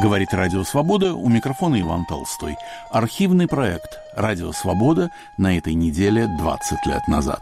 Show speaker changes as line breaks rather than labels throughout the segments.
Говорит Радио Свобода, у микрофона Иван Толстой. Архивный проект «Радио Свобода» на этой неделе 20 лет назад.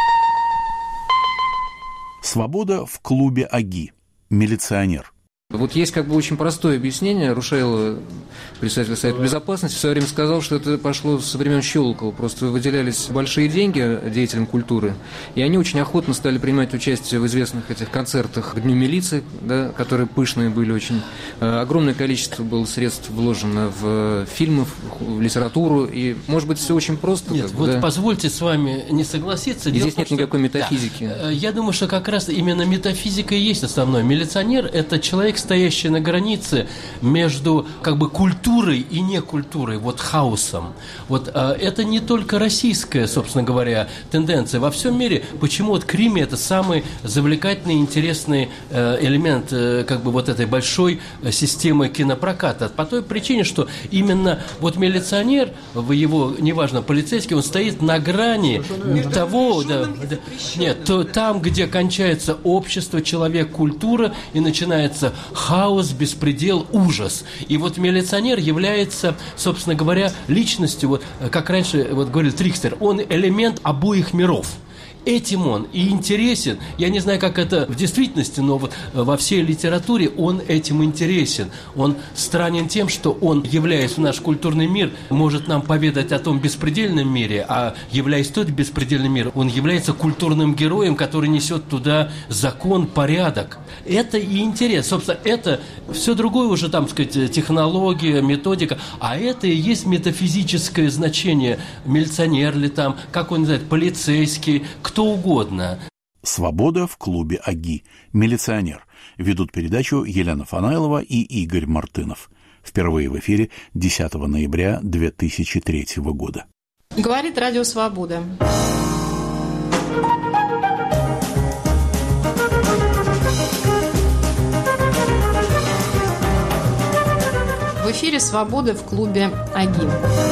Свобода в клубе АГИ. Милиционер.
Вот есть очень простое объяснение. Рушаилов, председатель Совета Безопасности, в свое время сказал, что это пошло со времен Щелокова. Просто выделялись большие деньги деятелям культуры, и они очень охотно стали принимать участие в известных этих концертах к Дню милиции, да, которые пышные были очень. Огромное количество было средств вложено в фильмы, в литературу, и, может быть, все очень просто.
Нет, вот позвольте с вами не согласиться.
И здесь нет никакой метафизики.
Да. Я думаю, что как раз именно метафизика и есть основное. Милиционер – это человек, стоящий на границе между культурой и некультурой, хаосом. Это не только российская, собственно говоря, тенденция. Во всем мире почему крими – это самый завлекательный, интересный элемент этой большой системы кинопроката. По той причине, что именно милиционер, его, неважно, полицейский, он стоит на грани того, там, где кончается общество, человек, культура, и начинается хаос, беспредел, ужас. И милиционер является, собственно говоря, личностью, как раньше говорил Трикстер, он элемент обоих миров. Этим он и интересен. Я не знаю, как это в действительности, но во всей литературе он этим интересен. Он странен тем, что он, являясь в наш культурный мир, может нам поведать о том беспредельном мире, а являясь тот беспредельный мир, он является культурным героем, который несет туда закон, порядок. Это и интерес. Собственно, это все другое уже, технология, методика, а это и есть метафизическое значение. Милиционер ли там, как он называет, полицейский, кто угодно.
Свобода в клубе АГИ. Милиционер. Ведут передачу Елена Фанайлова и Игорь Мартынов. Впервые в эфире 10 ноября 2003 года.
Говорит Радио Свобода. В эфире «Свобода» в клубе АГИ.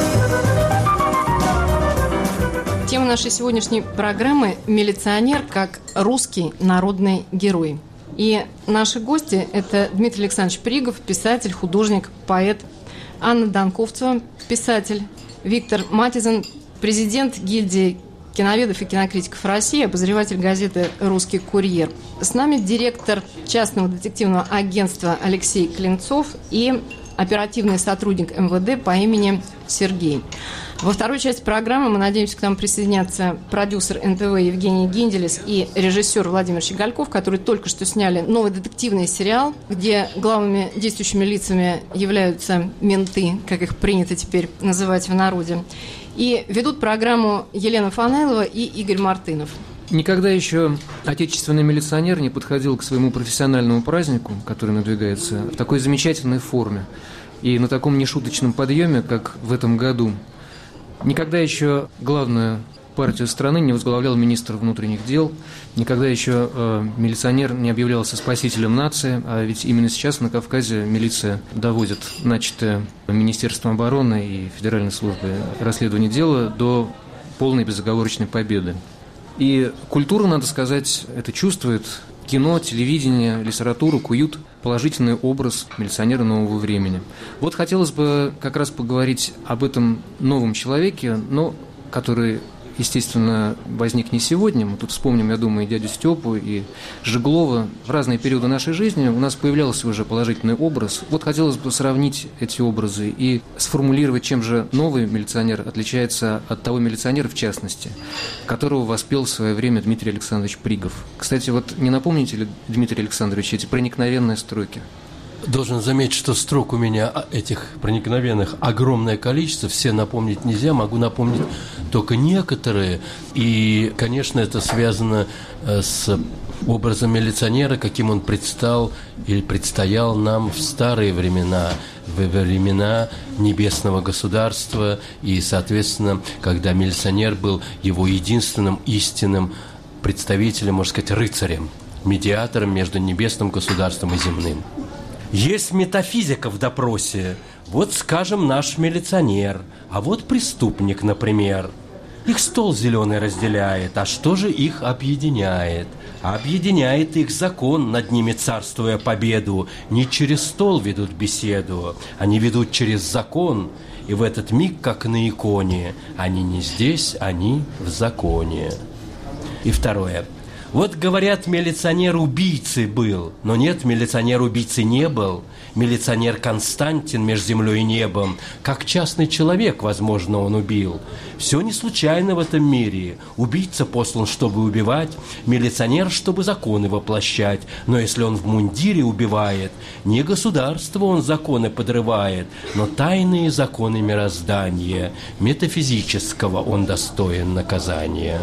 Тема нашей сегодняшней программы – милиционер как русский народный герой. И наши гости – это Дмитрий Александрович Пригов, писатель, художник, поэт, Анна Донковцева, писатель, Виктор Матизен, президент гильдии киноведов и кинокритиков России, обозреватель газеты «Русский курьер». С нами директор частного детективного агентства Алексей Клинцов и оперативный сотрудник МВД по имени Сергей. Во второй части программы мы надеемся, к нам присоединятся продюсер НТВ Евгений Генделес и режиссер Владимир Щегольков, которые только что сняли новый детективный сериал, где главными действующими лицами являются менты, как их принято теперь называть в народе. И ведут программу Елена Фанайлова и Игорь Мартынов.
Никогда еще отечественный милиционер не подходил к своему профессиональному празднику, который надвигается, в такой замечательной форме и на таком нешуточном подъеме, как в этом году. Никогда еще главную партию страны не возглавлял министр внутренних дел, никогда еще милиционер не объявлялся спасителем нации, а ведь именно сейчас на Кавказе милиция доводит начатое Министерством обороны и Федеральной службой расследования дела до полной безоговорочной победы. И культура, надо сказать, это чувствует. Кино, телевидение, литература куют положительный образ милиционера нового времени. Вот хотелось бы как раз поговорить об этом новом человеке, но который, естественно, возник не сегодня. Мы тут вспомним, я думаю, и дядю Степу, и Жеглова. В разные периоды нашей жизни у нас появлялся уже положительный образ. Вот хотелось бы сравнить эти образы и сформулировать, чем же новый милиционер отличается от того милиционера, в частности, которого воспел в свое время Дмитрий Александрович Пригов. Кстати, не напомните ли, Дмитрий Александрович, эти проникновенные строки?
Должен заметить, что строк у меня этих проникновенных огромное количество, все напомнить нельзя, могу напомнить только некоторые. И, конечно, это связано с образом милиционера, каким он предстал или предстоял нам в старые времена, во времена небесного государства, и, соответственно, когда милиционер был его единственным истинным представителем, можно сказать, рыцарем, медиатором между небесным государством и земным. Есть метафизика в допросе. Вот, скажем, наш милиционер, а вот преступник, например. Их стол зеленый разделяет, а что же их объединяет? Объединяет их закон, над ними царствуя победу. Не через стол ведут беседу, они ведут через закон. И в этот миг, как на иконе, они не здесь, они в законе. И второе. Вот, говорят, милиционер убийцей был, но нет, милиционер убийцей не был. Милиционер Константин между землей и небом, как частный человек, возможно, он убил. Все не случайно в этом мире. Убийца послан, чтобы убивать, милиционер, чтобы законы воплощать. Но если он в мундире убивает, не государство он законы подрывает, но тайные законы мироздания, метафизического он достоин наказания.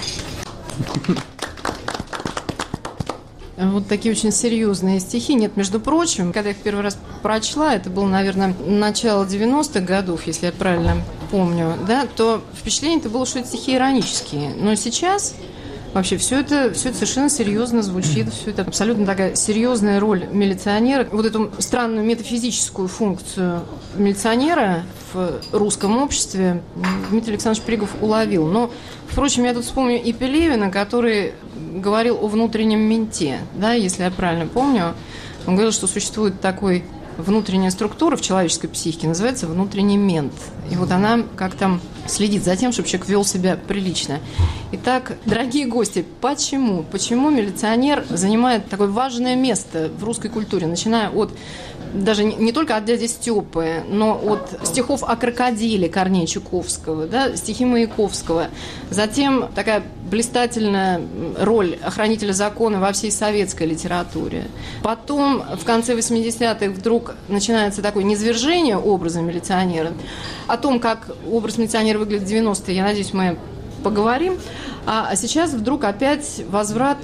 Вот такие очень серьезные стихи. Нет, между прочим, когда я их первый раз прочла, это было, наверное, начало 90-х годов, если я правильно помню, да, то впечатление-то было, что это стихи иронические. Но сейчас вообще все это совершенно серьезно звучит, все это абсолютно такая серьезная роль милиционера. Вот эту странную метафизическую функцию милиционера в русском обществе Дмитрий Александрович Пригов уловил. Но, впрочем, я тут вспомню и Пелевина, который говорил о внутреннем менте, да, если я правильно помню. Он говорил, что существует такой внутренняя структура в человеческой психике, называется внутренний мент. И вот она как-то следит за тем, чтобы человек вел себя прилично. Итак, дорогие гости, почему милиционер занимает такое важное место в русской культуре, начиная от даже не только от дяди Степы, но от стихов о крокодиле Корнея Чуковского, да, стихи Маяковского. Затем такая блистательная роль охранителя закона во всей советской литературе. Потом в конце 80-х вдруг начинается такое низвержение образа милиционера. О том, как образ милиционера выглядит в 90-е, я надеюсь, мы поговорим. А сейчас вдруг опять возврат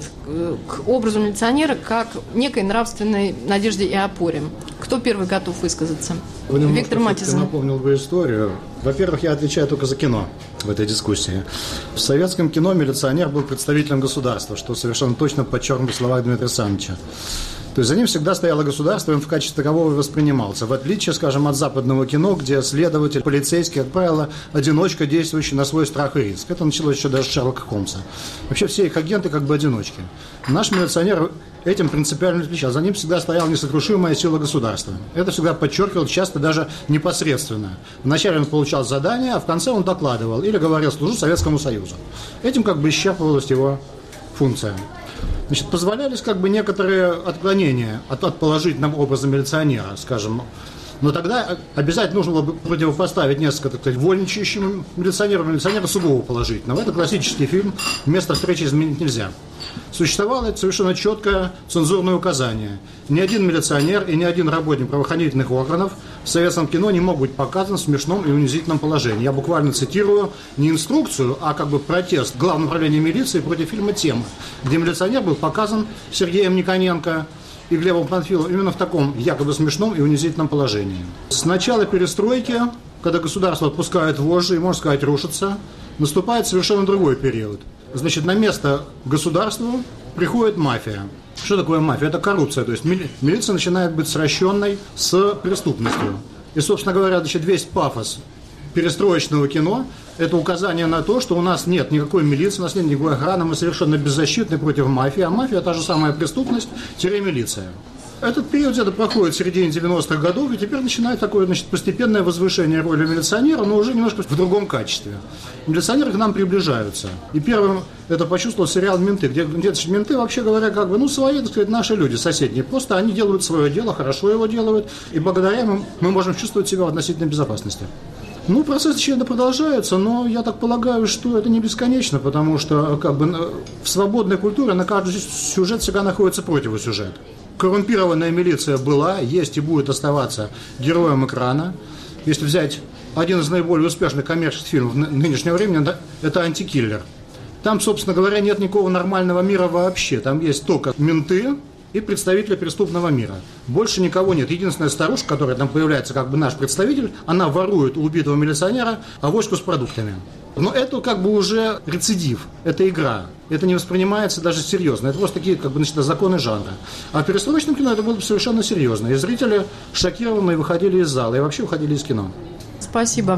к образу милиционера как некой нравственной надежде и опоре. Кто первый готов высказаться? Виктор Матизин.
Напомнил бы историю. Во-первых, я отвечаю только за кино в этой дискуссии. В советском кино милиционер был представителем государства, что совершенно точно подчеркнуто в словах Дмитрия Александровича. То есть за ним всегда стояло государство, и он в качестве такового воспринимался. В отличие, скажем, от западного кино, где следователь, полицейский, как правило, одиночка, действующий на свой страх и риск. Это началось еще даже с Шерлока Холмса. Вообще все их агенты как бы одиночки. Наш милиционер этим принципиально отличался. За ним всегда стояла несокрушимая сила государства. Это всегда подчеркивал, часто даже непосредственно. Вначале он получал задание, а в конце он докладывал или говорил: служу Советскому Союзу. Этим как бы исчерпывалась его функция. Значит, позволялись как бы некоторые отклонения от положительного образа милиционера, скажем. Но тогда обязательно нужно было бы противопоставить несколько, так сказать, вольничающим милиционера сугубо положительного. Это классический фильм, место встречи изменить нельзя. Существовало совершенно четкое цензурное указание. Ни один милиционер и ни один работник правоохранительных органов в советском кино не могут быть показаны в смешном и унизительном положении. Я буквально цитирую не инструкцию, а как бы протест Главного управления милиции против фильма «Тема», где милиционер был показан Сергеем Никоненко и Глебом Панфиловым именно в таком якобы смешном и унизительном положении. С начала перестройки, когда государство отпускает вожжи и, можно сказать, рушится, наступает совершенно другой период. Значит, на место государству приходит мафия. Что такое мафия? Это коррупция. То есть милиция начинает быть сращенной с преступностью. И, собственно говоря, значит, весь пафос перестроечного кино – это указание на то, что у нас нет никакой милиции, у нас нет никакой охраны, мы совершенно беззащитны против мафии, а мафия – та же самая преступность-милиция. Этот период где-то проходит в середине 90-х годов, и теперь начинает такое, значит, постепенное возвышение роли милиционера, но уже немножко в другом качестве. Милиционеры к нам приближаются. И первым это почувствовал сериал «Менты», где менты, вообще говоря, как бы, свои, так сказать, наши люди, соседние. Просто они делают свое дело, хорошо его делают, и благодаря им мы можем чувствовать себя в относительной безопасности. Процесс еще продолжается, но я так полагаю, что это не бесконечно, потому что как бы в свободной культуре на каждый сюжет всегда находится противосюжет. Коррумпированная милиция была, есть и будет оставаться героем экрана. Если взять один из наиболее успешных коммерческих фильмов нынешнего времени, это «Антикиллер». Там, собственно говоря, нет никакого нормального мира вообще. Там есть только менты и представители преступного мира. Больше никого нет. Единственная старушка, которая там появляется, как бы наш представитель, она ворует у убитого милиционера авоську с продуктами. Но это как бы уже рецидив, это игра, это не воспринимается даже серьезно, это просто такие как бы, значит, законы жанра. А в перестроечном кино это было совершенно серьезно, и зрители шокированные выходили из зала и вообще уходили из кино.
Спасибо.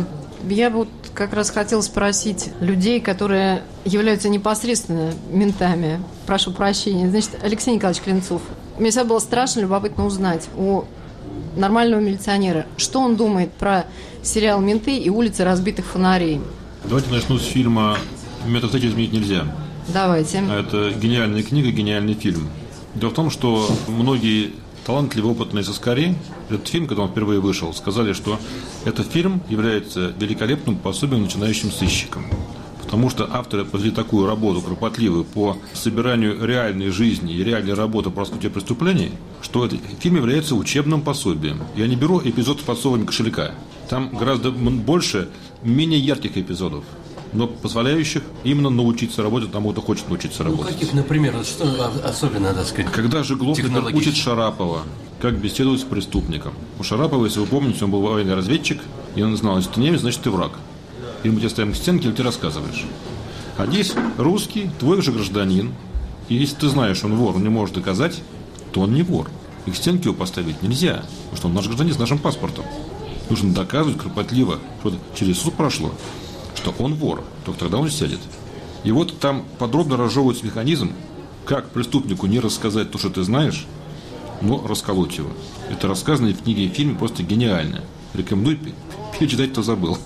Я бы вот как раз хотела спросить людей, которые являются непосредственно ментами. Прошу прощения. Значит, Алексей Николаевич Клинцов, мне всегда было страшно любопытно узнать у нормального милиционера, что он думает про сериал «Менты» и «Улицы разбитых фонарей».
Давайте начну с фильма «Метод встречи изменить нельзя».
Давайте.
Это гениальная книга, гениальный фильм. Дело в том, что многие талантливые, опытные соскари, этот фильм, когда он впервые вышел, сказали, что этот фильм является великолепным пособием начинающим сыщикам. Потому что авторы провели такую работу кропотливую по собиранию реальной жизни и реальной работы по раскрытию преступлений, что этот фильм является учебным пособием. Я не беру эпизод с подсовыванием кошелька. Там гораздо больше менее ярких эпизодов, но позволяющих именно научиться работать тому, кто хочет научиться работать.
Каких, например, что особенно, так сказать,
когда Жеглов учит Шарапова, как беседовать с преступником. У Шарапова, если вы помните, он был военный разведчик, и он знал, если ты немец, значит ты враг. Или мы тебя ставим к стенке, или ты рассказываешь. А здесь русский, твой же гражданин, и если ты знаешь, он вор, он не может доказать, то он не вор. И к стенке его поставить нельзя, потому что он наш гражданин с нашим паспортом. Нужно доказывать кропотливо, что через суд прошло, что он вор, только тогда он сядет. И вот там подробно разжевывается механизм, как преступнику не рассказать то, что ты знаешь, но расколоть его. Это рассказано в книге и фильме просто гениально. Рекомендую перечитать, кто забыл.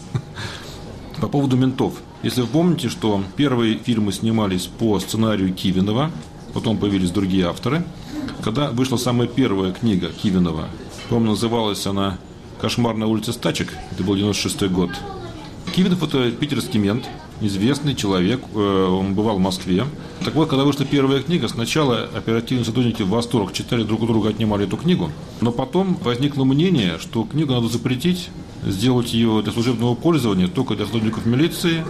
По поводу ментов. Если вы помните, что первые фильмы снимались по сценарию Кивинова, потом появились другие авторы. Когда вышла самая первая книга Кивинова, по-моему, называлась она «Кошмарная улица Стачек», это был 96-й год. Кивинов – это питерский мент, известный человек, он бывал в Москве. Так вот, когда вышла первая книга, сначала оперативные сотрудники в восторг читали друг у друга, отнимали эту книгу, но потом возникло мнение, что книгу надо запретить, сделать ее для служебного пользования только для сотрудников милиции,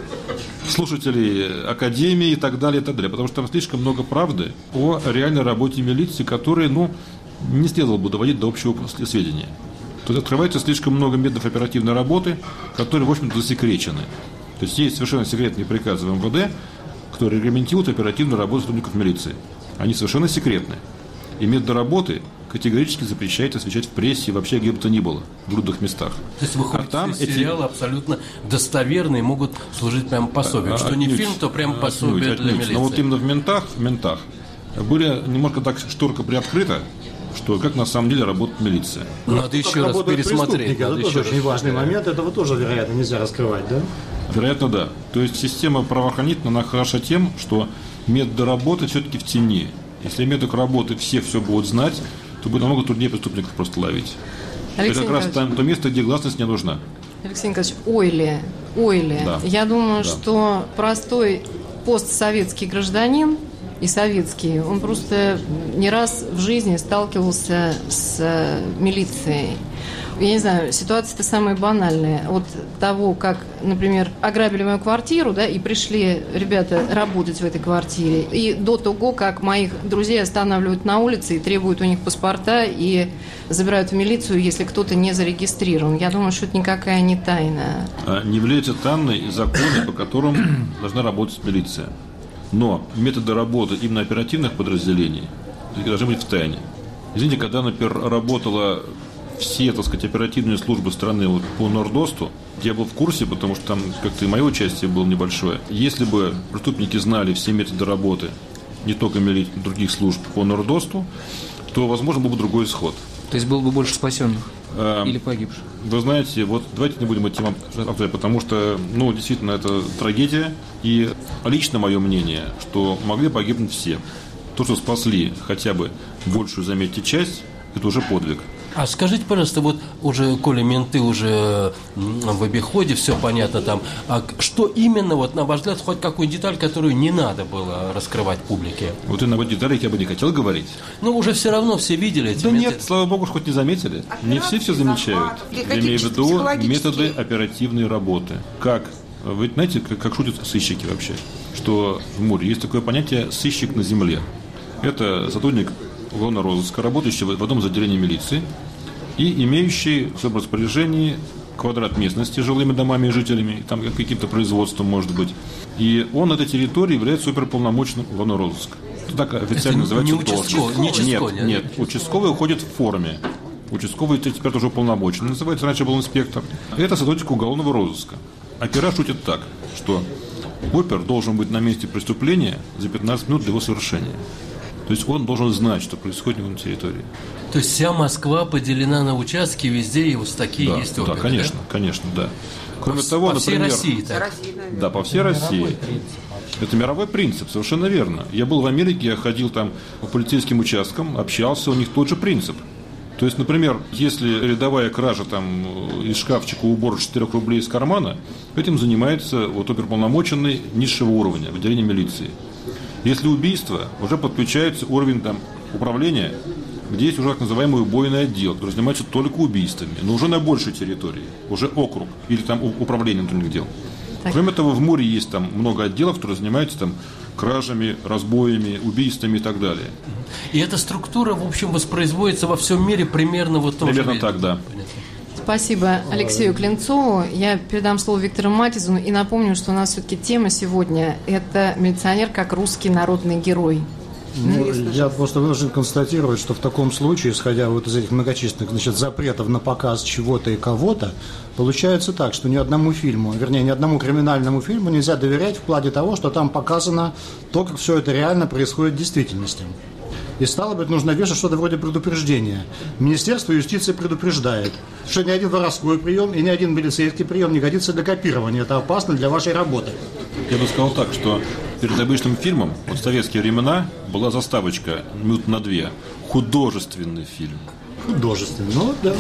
слушателей академии и так далее, потому что там слишком много правды о реальной работе милиции, которые, не следовало бы доводить до общего сведения. То есть открывается слишком много методов оперативной работы, которые, в общем-то, засекречены. То есть есть совершенно секретные приказы в МВД, которые регламентируют оперативную работу сотрудников милиции. Они совершенно секретны. И методы работы категорически запрещает освещать в прессе и вообще где бы то ни было, в трудных местах.
То есть выходит, там сериалы абсолютно достоверные, могут служить прямо пособием. Что не фильм, то прямо пособие для милиции.
Но вот именно в ментах были немножко так шторка приоткрыта, что как на самом деле работает милиция.
Надо еще раз пересмотреть.
Это тоже очень важный момент, этого тоже, вероятно, нельзя раскрывать, да?
Вероятно, да. То есть система правоохранительная, она хороша тем, что методы работы все-таки в тени. Если метод работы все будут знать, то будет намного труднее преступников просто ловить.
Алексей
это как раз то место, где гласность не нужна.
Алексей Николаевич, Ойли. Да. Я думаю, что простой постсоветский гражданин и советский, он просто не раз в жизни сталкивался с милицией. Я не знаю, ситуация-то самая банальная. От того, как, например, ограбили мою квартиру, да, и пришли ребята работать в этой квартире, и до того, как моих друзей останавливают на улице и требуют у них паспорта и забирают в милицию, если кто-то не зарегистрирован. Я думаю, что это никакая не тайна.
Не являются тайной законы, по которым должна работать милиция. Но методы работы именно оперативных подразделений должны быть в тайне. Извините, когда, например, работала все, так сказать, оперативные службы страны по Нордосту, я был в курсе, потому что там как-то и мое участие было небольшое. Если бы преступники знали все методы работы, не только других служб по Нордосту, то, возможно, был бы другой исход.
То есть было бы больше спасенных или погибших?
Вы знаете, вот давайте не будем идти авторы, потому что, действительно, это трагедия. И лично мое мнение, что могли погибнуть все. То, что спасли хотя бы большую, заметьте, часть, это уже подвиг.
А скажите, пожалуйста, вот уже, коли менты уже в обиходе, все понятно там, а что именно, вот на ваш взгляд, хоть какую деталь, которую не надо было раскрывать публике?
Вот именно об деталях я бы не хотел говорить.
Уже все равно все видели эти
менты. Нет, слава богу, хоть не заметили. Не все замечают. Я имею в виду методы оперативной работы. Как, вы знаете, как шутят сыщики вообще, что в море есть такое понятие «сыщик на земле». Это сотрудник уголовного розыска, работающий в одном из отделений милиции и имеющий в своем распоряжении квадрат местности с жилыми домами и жителями, там каким-то производством, может быть. И он на этой территории является суперполномочным уголовного розыска. Это так официально называется должность.
Нет,
участковый уходит в форме. участковый теперь тоже уполномоченный, называется, раньше был инспектор. Это сотрудник уголовного розыска. Опера шутит так, что опер должен быть на месте преступления за 15 минут до его совершения. То есть он должен знать, что происходит на территории.
То есть вся Москва поделена на участки, везде и вот такие есть оперы.
Да, конечно, да? Конечно, да. Кроме того,
по всей
например,
России так.
Да, по всей России. Это мировой принцип, совершенно верно. Я был в Америке, я ходил там по полицейским участкам, общался, у них тот же принцип. То есть, например, если рядовая кража там из шкафчика убор 4 рублей из кармана, этим занимается вот оперуполномоченный низшего уровня в отделении милиции. Если убийство, уже подключается уровень там управления, где есть уже так называемый убойный отдел, который занимается только убийствами, но уже на большей территории, уже округ или там управление внутренних дел. Так. Кроме того, в море есть там много отделов, которые занимаются там кражами, разбоями, убийствами и так далее.
И эта структура, в общем, воспроизводится во всем мире примерно вот тоже.
Примерно так, да.
Спасибо Алексею Клинцову. Я передам слово Виктору Матизону и напомню, что у нас все-таки тема сегодня – это милиционер как русский народный герой.
Я просто должен констатировать, что в таком случае, исходя вот из этих многочисленных запретов на показ чего-то и кого-то, получается так, что ни одному фильму, вернее, ни одному криминальному фильму нельзя доверять в плане того, что там показано то, как все это реально происходит в действительности. И стало быть, нужно вешать что-то вроде предупреждения. Министерство юстиции предупреждает, что ни один воровской прием и ни один милицейский прием не годится для копирования. Это опасно для вашей работы.
Я бы сказал так, что перед обычным фильмом, вот в советские времена, была заставочка минут на 2. Художественный фильм.
Художественный, ну да.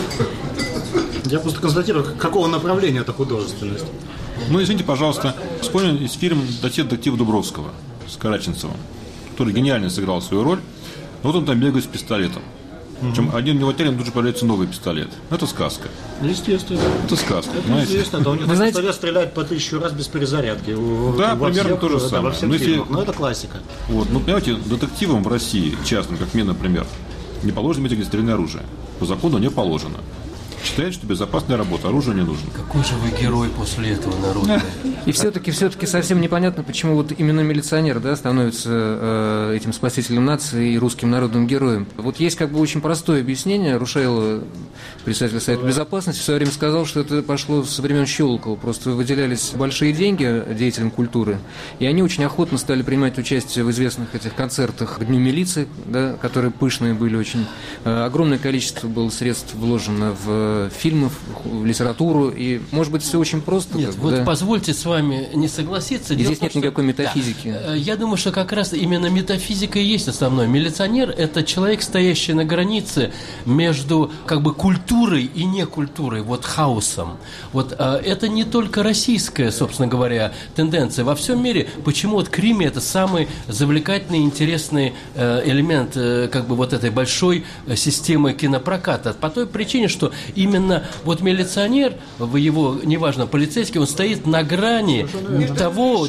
Я просто констатирую, какого направления эта художественность.
Ну, извините, пожалуйста, вспомнил из фильма «Детектива Дубровского» с Караченцевым, который гениально сыграл свою роль. Вот он там бегает с пистолетом. Причем один у него теряет, тут же появляется новый пистолет. Это сказка.
Естественно.
Это сказка,
это
понимаете?
Естественно. Да, у них пистолет стреляет по 1000 раз без перезарядки.
Да, примерно то же самое.
Но это классика.
Вот, ну, понимаете, детективам в России, частным, как мне, например, не положено иметь огнестрельное оружие. По закону не положено. Считает, что безопасная работа, оружие не нужно.
Какой же вы герой после этого, народный?
И все-таки совсем непонятно, почему вот именно милиционер, да, становится этим спасителем нации и русским народным героем. Вот есть как бы очень простое объяснение. Рушаило, председатель Совета Безопасности, в свое время сказал, что это пошло со времен Щелокова. Просто выделялись большие деньги деятелям культуры, и они очень охотно стали принимать участие в известных этих концертах к Дню милиции, да, которые пышные были очень. Огромное количество было средств вложено в фильмов, в литературу, и, может быть, все очень просто.
Нет, вот да? Позвольте с вами не согласиться.
И здесь нет никакой метафизики.
Да. Я думаю, что как раз именно метафизика и есть основное. Милиционер – это человек, стоящий на границе между как бы культурой и некультурой, вот хаосом. Вот это не только российская, собственно говоря, тенденция. Во всем мире, почему вот крimi – это самый завлекательный, интересный элемент как бы вот этой большой системы кинопроката. По той причине, что именно вот милиционер, в его, неважно, полицейский, он стоит на грани того,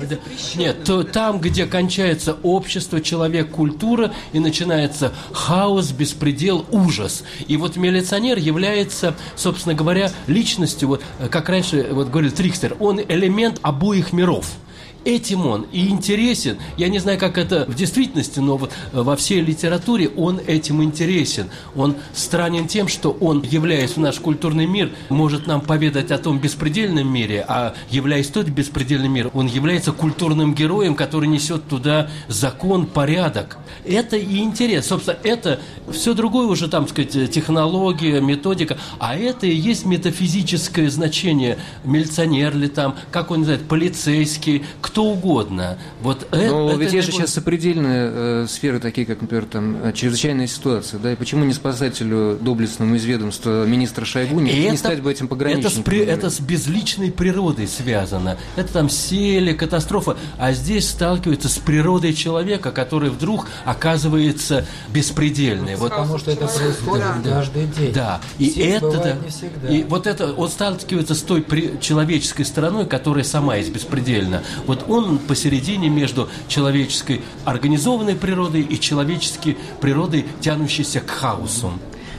нет, там, где кончается общество, человек, культура, и начинается хаос, беспредел, ужас. И вот милиционер является, собственно говоря, личностью, вот, как раньше вот говорил Трикстер, он элемент обоих миров. Этим он и интересен. Я не знаю, как это в действительности, но вот во всей литературе он этим интересен. Он странен тем, что он, являясь в наш культурный мир, может нам поведать о том беспредельном мире, а являясь тот беспредельный мир, он является культурным героем, который несет туда закон, порядок. Это и интерес. Собственно, это все другое уже, там, сказать, технология, методика, а это и есть метафизическое значение. Милиционер ли там, как он называет, полицейский, кто угодно. Вот
но это ведь есть же сейчас сопредельные сферы, такие как, например, там, чрезвычайная ситуация, да, и почему не спасателю доблестному из ведомства министра Шойгу не стать бы этим пограничником?
Это с безличной природой связано. Это там сели, катастрофа, а здесь сталкивается с природой человека, который вдруг оказывается беспредельный. Вот,
потому что это происходит каждый день.
Да, и это, и вот это, он сталкивается с той человеческой стороной, которая сама есть беспредельна. Вот он посередине между человеческой организованной природой и человеческой природой, тянущейся к хаосу.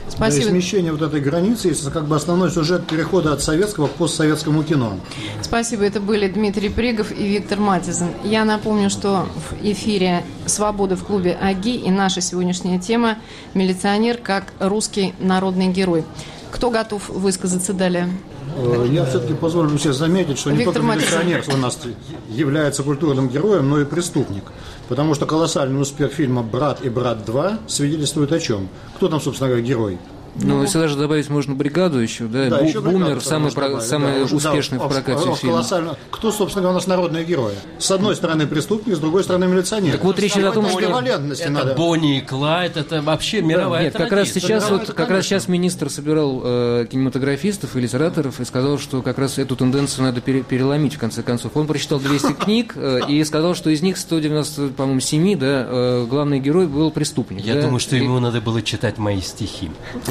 Спасибо.
Да, и смещение вот этой границы, это как бы основной сюжет перехода от советского к постсоветскому кино.
Спасибо. Это были Дмитрий Пригов и Виктор Матизен. Я напомню, что в эфире «Свобода» в клубе АГИ, и наша сегодняшняя тема «Милиционер как русский народный герой». Кто готов высказаться далее?
Я все-таки позволю себе заметить, что не
Виктор
только милиционер у нас является культурным героем, но и преступник. Потому что колоссальный успех фильма «Брат» и «Брат 2» свидетельствует о чем? Кто там, собственно говоря, герой?
Ну, если даже добавить можно «Бригаду» еще, да,
да еще
«Бумер», самый успешный в прокате фильм.
Кто, собственно говоря, у нас народные герои? С одной стороны преступник, с другой стороны милиционер.
Так вот речь идет о том, что
это Бонни и Клайд, это вообще мировая
нет,
традиция.
Как раз сейчас министр собирал кинематографистов и литераторов и сказал, что как раз эту тенденцию надо переломить в конце концов. Он прочитал 200 книг и сказал, что из них 190, по-моему, 7, да, главный герой был преступник.
Я думаю, что ему надо было читать мои стихи.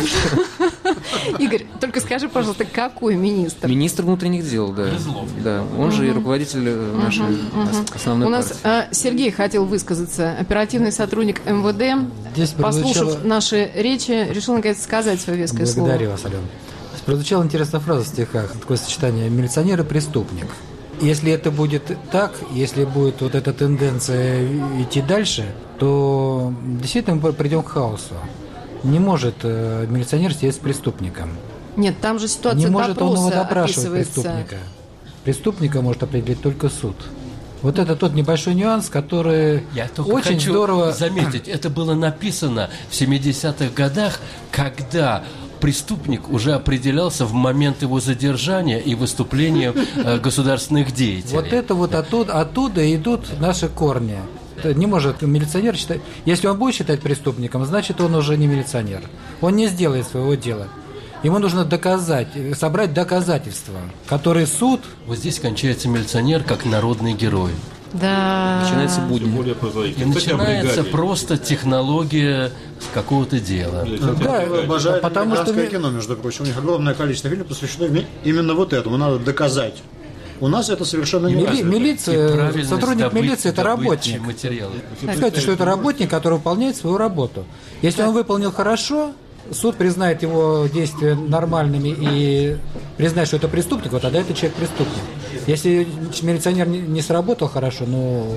Игорь, только скажи, пожалуйста, какой министр?
Министр внутренних дел, да. Да, он же и руководитель нашей основной партии.
У нас Сергей хотел высказаться, оперативный сотрудник МВД. Послушав наши речи, решил наконец сказать свое веское слово.
Благодарю вас, Алена. Прозвучала интересная фраза в стихах, такое сочетание «милиционер и преступник». Если это будет так, если будет вот эта тенденция идти дальше, то действительно мы придем к хаосу. Не может милиционер сидеть с преступником.
Нет, там же ситуация
не может он его допрашивать,
описывается.
преступника. Преступника может определить только суд. Вот это тот небольшой нюанс, который
Я только
очень
хочу
здорово
заметить. Это было написано в 70-х годах, когда преступник уже определялся в момент его задержания и выступления государственных деятелей.
Вот это вот оттуда идут наши корни. Не может милиционер считать. Если он будет считать преступником, значит, он уже не милиционер. Он не сделает своего дела. Ему нужно собрать доказательства, которые суд...
Вот здесь кончается милиционер как народный герой.
Да.
Начинается будни.
И начинается просто технология какого-то дела.
Да, обожаю американское кино, между прочим. У них огромное количество фильмов посвящено именно вот этому. Надо доказать. У нас это совершенно не развито.
Милиция, сотрудник милиции – это работник. Скажите, что это работник, который выполняет свою работу. Если он выполнил хорошо, суд признает его действия нормальными и признает, что это преступник, вот тогда это человек преступник. Если милиционер не сработал хорошо,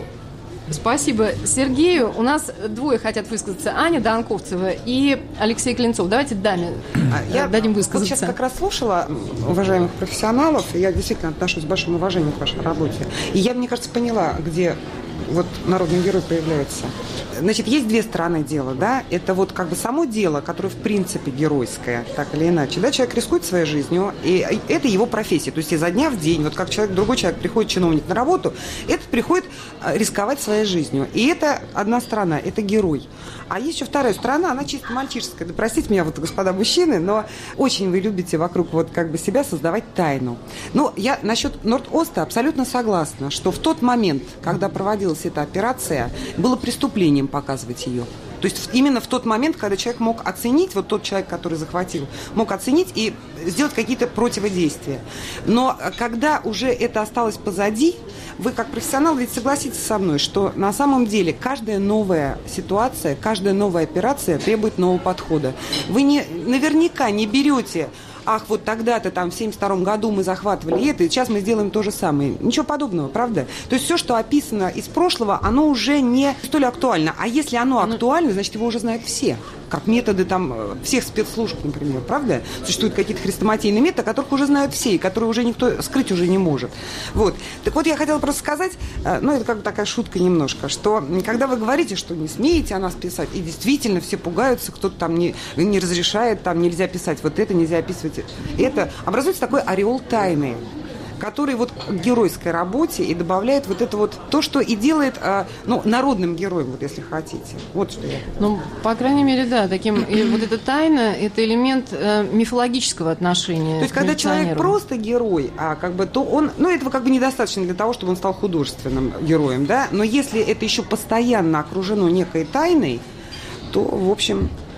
Спасибо Сергею. У нас двое хотят высказаться. Аня Донковцева и Алексей Клинцов. Давайте даме дадим высказаться.
Я сейчас как раз слушала уважаемых профессионалов, и я действительно отношусь с большим уважением к вашей работе. И я, мне кажется, поняла, где вот народный герой проявляется. Значит, есть две стороны дела, да, это вот как бы само дело, которое в принципе геройское, так или иначе, да, человек рискует своей жизнью, и это его профессия, то есть изо дня в день, вот как другой человек приходит, чиновник, на работу, этот приходит рисковать своей жизнью, и это одна сторона, это герой. А есть еще вторая сторона, она чисто мальчишеская, да простите меня, вот, господа мужчины, но очень вы любите вокруг вот как бы себя создавать тайну. Но я насчет Норд-Оста абсолютно согласна, что в тот момент, когда проводилась эта операция, было преступлением показывать ее. То есть именно в тот момент, когда человек мог оценить, вот тот человек, который захватил, мог оценить и сделать какие-то противодействия. Но когда уже это осталось позади, вы как профессионал ведь согласитесь со мной, что на самом деле каждая новая ситуация, каждая новая операция требует нового подхода. Вы наверняка не берете... Ах, вот тогда-то там в 1972 году мы захватывали это, и сейчас мы сделаем то же самое. Ничего подобного, правда? То есть все, что описано из прошлого, оно уже не столь актуально. А если оно актуально, значит, его уже знают все. Как методы там всех спецслужб, например, правда? Существуют какие-то хрестоматийные методы, которых уже знают все, и которые уже никто скрыть уже не может. Вот. Так вот, я хотела просто сказать, это как бы такая шутка немножко, что когда вы говорите, что не смеете о нас писать, и действительно все пугаются, кто-то там не разрешает, там нельзя писать вот это, нельзя описывать это, образуется такой ореол тайны, который вот к геройской работе и добавляет вот это вот то, что и делает народным героем, вот если хотите. Вот что я.
По крайней мере, да, таким и вот эта тайна, это элемент мифологического отношения.
То есть, когда человек просто герой, то он, этого как бы недостаточно для того, чтобы он стал художественным героем, да, но если это еще постоянно окружено некой тайной, то, в общем,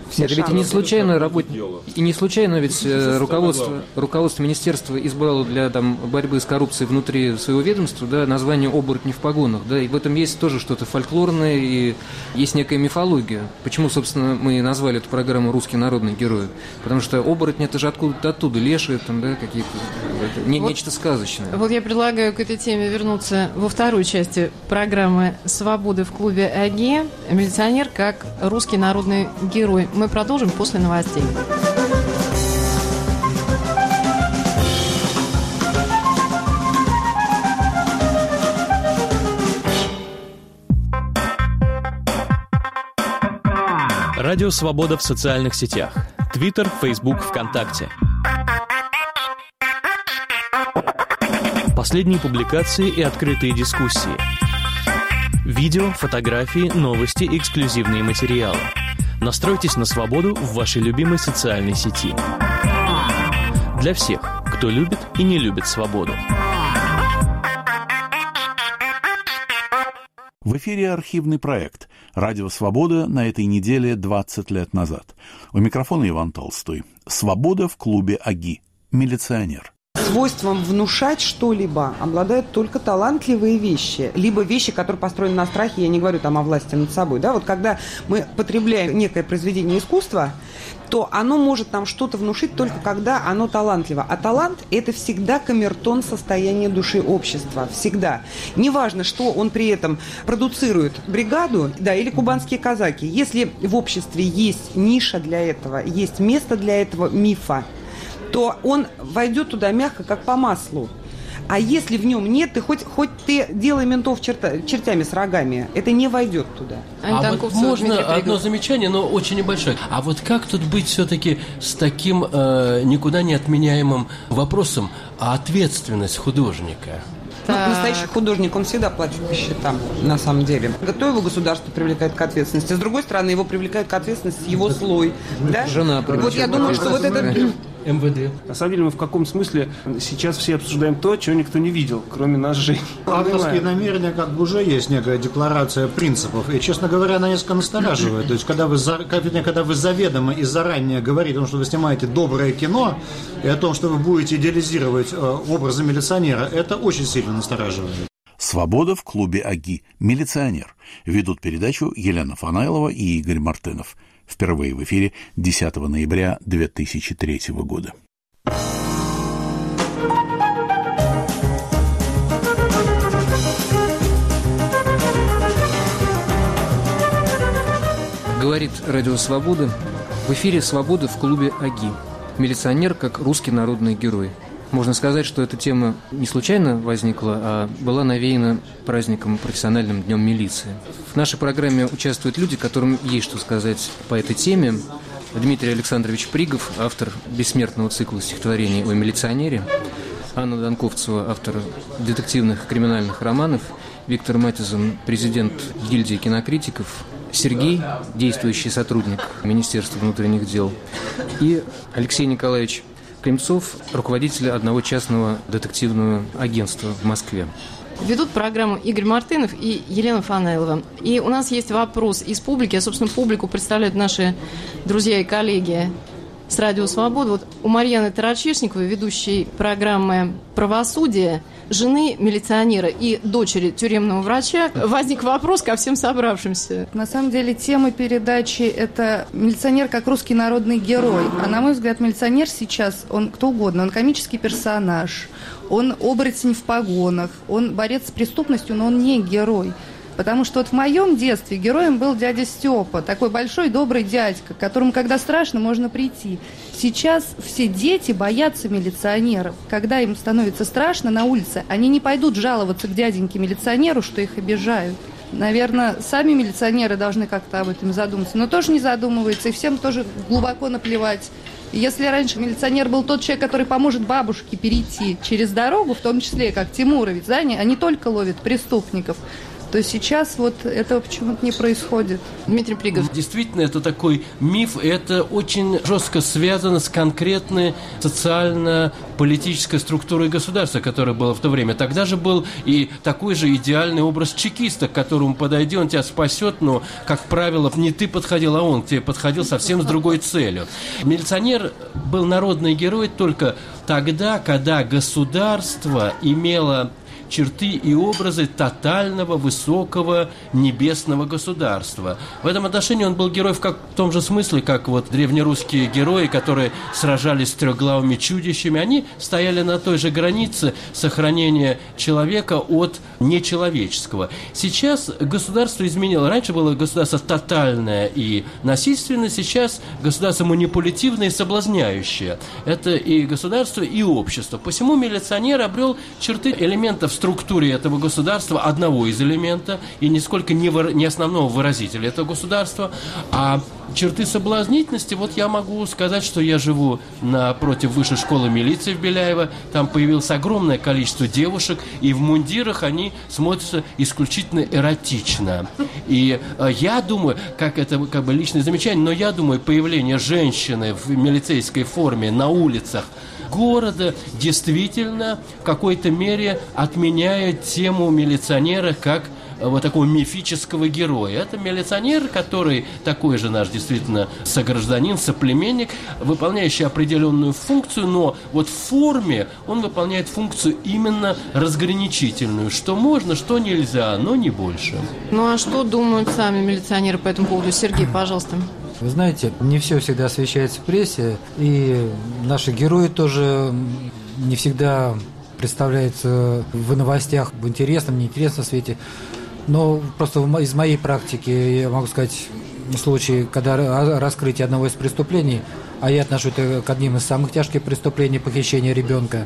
все
Нет, ведь и не случайно ведь руководство министерства избрало для борьбы с коррупцией внутри своего ведомства название «оборотни в погонах». Да, и в этом есть тоже что-то фольклорное, и есть некая мифология. Почему, собственно, мы назвали эту программу «Русские народные герои»? Потому что оборотни – это же откуда-то оттуда, лешие, какие-то, нечто сказочное.
Вот я предлагаю к этой теме вернуться во второй части программы «Свобода в клубе АГИ». Милиционер как русский народный герой. Мы продолжим после новостей.
Радио «Свобода» в социальных сетях. Твиттер, Фейсбук, ВКонтакте. Последние публикации и открытые дискуссии. Видео, фотографии, новости, эксклюзивные материалы. Настройтесь на свободу в вашей любимой социальной сети. Для всех, кто любит и не любит свободу.
В эфире архивный проект «Радио Свобода» на этой неделе 20 лет назад. У микрофона Иван Толстой. «Свобода в клубе АГИ». Милиционер.
Свойством внушать что-либо обладают только талантливые вещи, либо вещи, которые построены на страхе, я не говорю о власти над собой. Да? Вот когда мы потребляем некое произведение искусства, то оно может нам что-то внушить только когда оно талантливо. А талант – это всегда камертон состояния души общества. Всегда. Неважно, что он при этом продуцирует, бригаду, или кубанские казаки. Если в обществе есть ниша для этого, есть место для этого мифа, то он войдет туда мягко, как по маслу. А если в нем нет, ты хоть ты делай ментов чертями с рогами, это не войдет туда.
Вот можно одно замечание, но очень небольшое. А вот как тут быть все-таки с таким никуда не отменяемым вопросом, а ответственность художника?
Настоящий художник, он всегда платит по счетам, на самом деле. То его государство привлекает к ответственности, с другой стороны, его привлекает к ответственности его слой. Да?
Жена.
Вот я думаю, что вот это...
МВД.
На самом деле мы в каком смысле сейчас все обсуждаем то, чего никто не видел, кроме нас же.
Авторские намерения уже есть некая декларация принципов. И, честно говоря, она несколько настораживает. То есть, когда вы заведомо и заранее говорите о том, что вы снимаете доброе кино, и о том, что вы будете идеализировать образы милиционера, это очень сильно настораживает.
«Свобода в клубе АГИ». Милиционер. Ведут передачу Елена Фанайлова и Игорь Мартынов. Впервые в эфире 10 ноября 2003 года.
Говорит Радио Свобода. В эфире «Свобода в клубе АГИ». Милиционер как русский народный герой. Можно сказать, что эта тема не случайно возникла, а была навеяна праздником, профессиональным днем милиции. В нашей программе участвуют люди, которым есть что сказать по этой теме. Дмитрий Александрович Пригов, автор бессмертного цикла стихотворений о милиционере. Анна Донковцева, автор детективных криминальных романов. Виктор Матизон, президент гильдии кинокритиков. Сергей, действующий сотрудник Министерства внутренних дел. И Алексей Николаевич Климцов, руководитель одного частного детективного агентства в Москве.
Ведут программу Игорь Мартынов и Елена Фанайлова. И у нас есть вопрос из публики. А, собственно, публику представляют наши друзья и коллеги с Радио Свобода. Вот у Марьяны Тарачешниковой, ведущей программы «Правосудие», жены милиционера и дочери тюремного врача, возник вопрос ко всем собравшимся.
На самом деле тема передачи – это милиционер как русский народный герой. А на мой взгляд, милиционер сейчас, он кто угодно, он комический персонаж, он оборотень в погонах, он борец с преступностью, но он не герой. Потому что вот в моем детстве героем был дядя Степа, такой большой добрый дядька, к которому, когда страшно, можно прийти. Сейчас все дети боятся милиционеров. Когда им становится страшно на улице, они не пойдут жаловаться к дяденьке-милиционеру, что их обижают. Наверное, сами милиционеры должны как-то об этом задуматься, но тоже не задумываются, и всем тоже глубоко наплевать. Если раньше милиционер был тот человек, который поможет бабушке перейти через дорогу, в том числе, как Тимуровец, да, они только ловят преступников, то сейчас вот этого почему-то не происходит.
Дмитрий Пригов.
Действительно, это такой миф, это очень жестко связано с конкретной социально-политической структурой государства, которая была в то время. Тогда же был и такой же идеальный образ чекиста, к которому подойди, он тебя спасет, но, как правило, не ты подходил, а он к тебе подходил совсем с другой целью. Милиционер был народный герой только тогда, когда государство имело черты и образы тотального, высокого, небесного государства. В этом отношении он был герой в том же смысле, как вот древнерусские герои, которые сражались с трехглавыми чудищами. Они стояли на той же границе сохранения человека от нечеловеческого. Сейчас государство изменило. Раньше было государство тотальное и насильственное, сейчас государство манипулятивное и соблазняющее. Это и государство, и общество. Посему милиционер обрел черты элементов структуре этого государства, одного из элементов, и нисколько не основного выразителя этого государства, а черты соблазнительности. Вот я могу сказать, что я живу напротив высшей школы милиции в Беляево, там появилось огромное количество девушек, и в мундирах они смотрятся исключительно эротично. И я думаю, как это как бы личное замечание, но я думаю, появление женщины в милицейской форме на улицах города действительно в какой-то мере отменяет тему милиционера как вот такого мифического героя. Это милиционер, который такой же наш действительно согражданин, соплеменник, выполняющий определенную функцию, но вот в форме он выполняет функцию именно разграничительную. Что можно, что нельзя, но не больше.
Ну а что думают сами милиционеры по этому поводу? Сергей, пожалуйста.
Вы знаете, не все всегда освещается в прессе, и наши герои тоже не всегда представляются в новостях в интересном, неинтересном свете. Но просто из моей практики я могу сказать случай, когда раскрытие одного из преступлений, а я отношу это к одним из самых тяжких преступлений, похищения ребенка,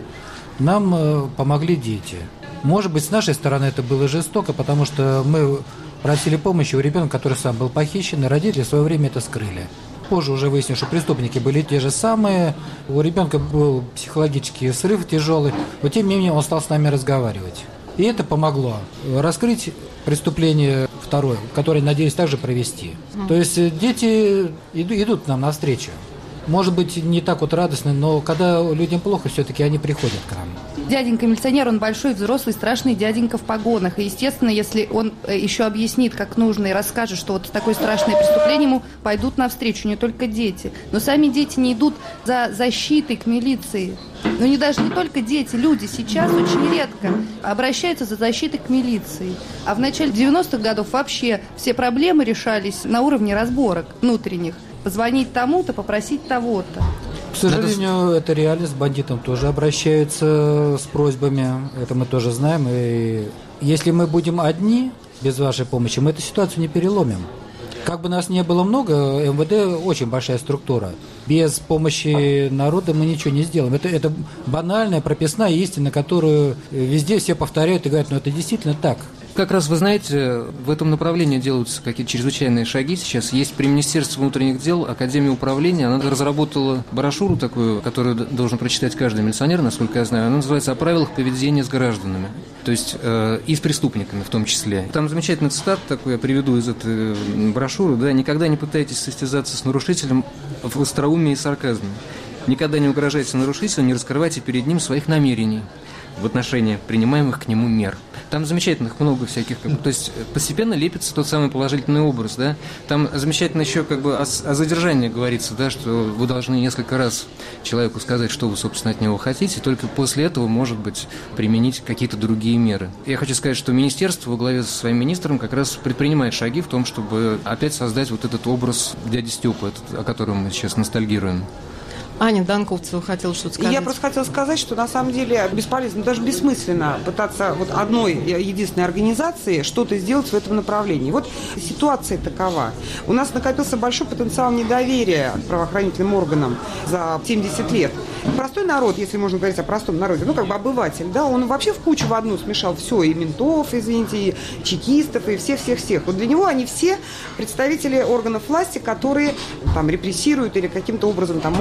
нам помогли дети. Может быть, с нашей стороны это было жестоко, потому что мы просили помощи у ребенка, который сам был похищен, и родители в свое время это скрыли. Позже уже выяснилось, что преступники были те же самые, у ребенка был психологический срыв тяжелый, но тем не менее он стал с нами разговаривать. И это помогло раскрыть преступление второе, которое, надеюсь, также провести. То есть дети идут нам навстречу. Может быть, не так вот радостно, но когда людям плохо, все-таки они приходят к нам.
Дяденька-милиционер, он большой, взрослый, страшный дяденька в погонах. И, естественно, если он еще объяснит, как нужно, и расскажет, что вот такое страшное преступление, ему пойдут навстречу не только дети. Но сами дети не идут за защитой к милиции. Но не только дети, люди сейчас очень редко обращаются за защитой к милиции. А в начале 90-х годов вообще все проблемы решались на уровне разборок внутренних. Позвонить тому-то, попросить того-то.
К сожалению, это реальность. К бандитам тоже обращаются с просьбами. Это мы тоже знаем. И если мы будем одни, без вашей помощи, мы эту ситуацию не переломим. Как бы нас не было много, МВД очень большая структура. Без помощи народа мы ничего не сделаем. Это банальная, прописная истина, которую везде все повторяют и говорят, это действительно так.
Как раз, вы знаете, в этом направлении делаются какие-то чрезвычайные шаги сейчас. Есть при Министерстве внутренних дел Академия управления. Она разработала брошюру такую, которую должен прочитать каждый милиционер, насколько я знаю. Она называется «О правилах поведения с гражданами». То есть и с преступниками в том числе. Там замечательный цитат такой, я приведу из этой брошюры. Да, «Никогда не пытайтесь состязаться с нарушителем в остроумии и сарказме. Никогда не угрожайте нарушителю, не раскрывайте перед ним своих намерений в отношении принимаемых к нему мер». Там замечательных много всяких, то есть постепенно лепится тот самый положительный образ, да. Там замечательно еще о задержании говорится, да, что вы должны несколько раз человеку сказать, что вы, собственно, от него хотите, и только после этого, может быть, применить какие-то другие меры. Я хочу сказать, что министерство во главе со своим министром как раз предпринимает шаги в том, чтобы опять создать вот этот образ дяди Степы, о котором мы сейчас ностальгируем.
Аня Данковцева хотела что-то сказать.
Я просто хотела сказать, что на самом деле бесполезно, даже бессмысленно пытаться вот одной единственной организации что-то сделать в этом направлении. Вот ситуация такова. У нас накопился большой потенциал недоверия к правоохранительным органам за 70 лет. Простой народ, если можно говорить о простом народе, обыватель, да, он вообще в кучу в одну смешал все, и ментов, извините, и чекистов, и всех-всех-всех. Вот для него они все представители органов власти, которые там репрессируют или каким-то образом там могут наказать.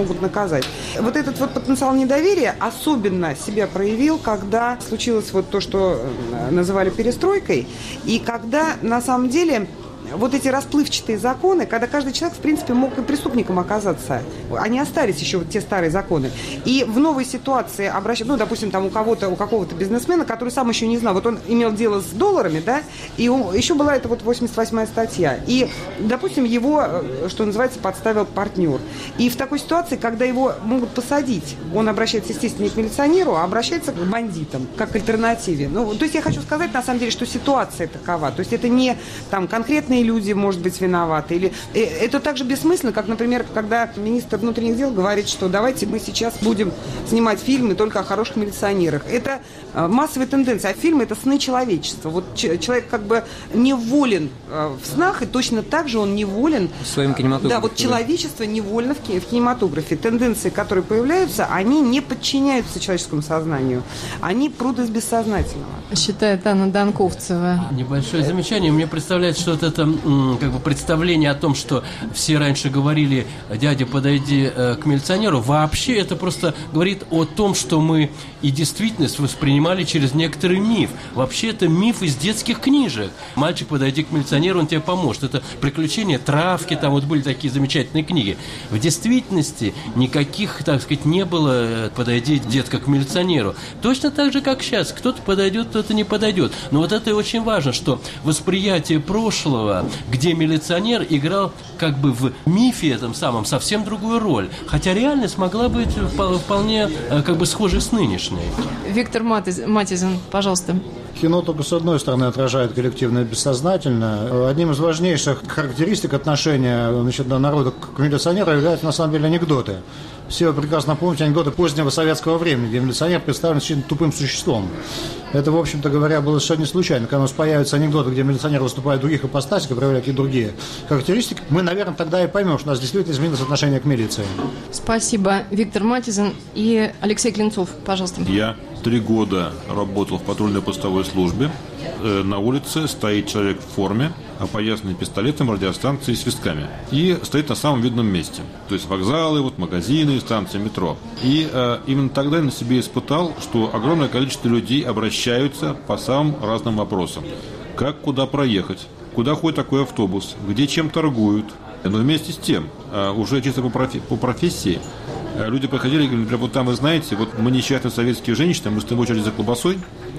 сказать. Вот этот вот потенциал недоверия особенно себя проявил, когда случилось вот то, что называли перестройкой, и когда на самом деле вот эти расплывчатые законы, когда каждый человек, в принципе, мог и преступником оказаться. Они остались еще, вот те старые законы. И в новой ситуации допустим, там у какого-то бизнесмена, который сам еще не знал, вот он имел дело с долларами, да, и еще была эта вот 88-я статья. И, допустим, его, что называется, подставил партнер. И в такой ситуации, когда его могут посадить, он обращается, естественно, не к милиционеру, а обращается к бандитам, как к альтернативе. Ну, то есть я хочу сказать, на самом деле, что ситуация такова. То есть это не там конкретные люди, может быть, виноваты. Или это так же бессмысленно, как, например, когда министр внутренних дел говорит, что давайте мы сейчас будем снимать фильмы только о хороших милиционерах. Это массовая тенденция. А фильм – это сны человечества. Вот человек как бы неволен в снах, и точно так же он неволен
своим кинематографом.
Да, вот человечество невольно в кинематографе. Тенденции, которые появляются, они не подчиняются человеческому сознанию. Они прут из бессознательного.
Считает Анна Донковцева.
Небольшое замечание. Мне представляется, что вот это как бы представление о том, что все раньше говорили: дядя, подойди к милиционеру, вообще это просто говорит о том, что мы и действительность воспринимали через некоторый миф. Вообще это миф из детских книжек. Мальчик, подойди к милиционеру, он тебе поможет. Это приключения травки, там вот были такие замечательные книги. В действительности никаких, так сказать, не было подойди, детка, к милиционеру. Точно так же, как сейчас. Кто-то подойдет, кто-то не подойдет. Но вот это и очень важно, что восприятие прошлого, где милиционер играл как бы в мифе этом самом совсем другую роль. Хотя реальность могла быть вполне как бы схожей с нынешней.
Виктор Матизин, пожалуйста.
Кино только с одной стороны отражает коллективное бессознательное. Одним из важнейших характеристик отношения народа к милиционеру являются на самом деле анекдоты. Все вы прекрасно помните анекдоты позднего советского времени, где милиционер представлен очень тупым существом. Это, в общем-то говоря, было совершенно не случайно. Когда у нас появятся анекдоты, где милиционер выступает в других ипостасях и проявляет какие-то другие характеристики, мы, наверное, тогда и поймем, что у нас действительно изменилось отношение к милиции.
Спасибо, Виктор Матизин. И Алексей Клинцов, пожалуйста.
Я 3 года работал в патрульной постовой службе. На улице стоит человек в форме, опоясанный пистолетом, радиостанцией и свистками. И стоит на самом видном месте. То есть вокзалы, вот магазины, станции метро. И именно тогда я на себе испытал, что огромное количество людей обращаются по самым разным вопросам. Как, куда проехать, куда ходит такой автобус, где чем торгуют. Но вместе с тем, уже чисто по профессии, люди приходили и говорили: вот там, вы знаете, вот мы несчастные советские женщины, мы стоим в очереди за колбасой,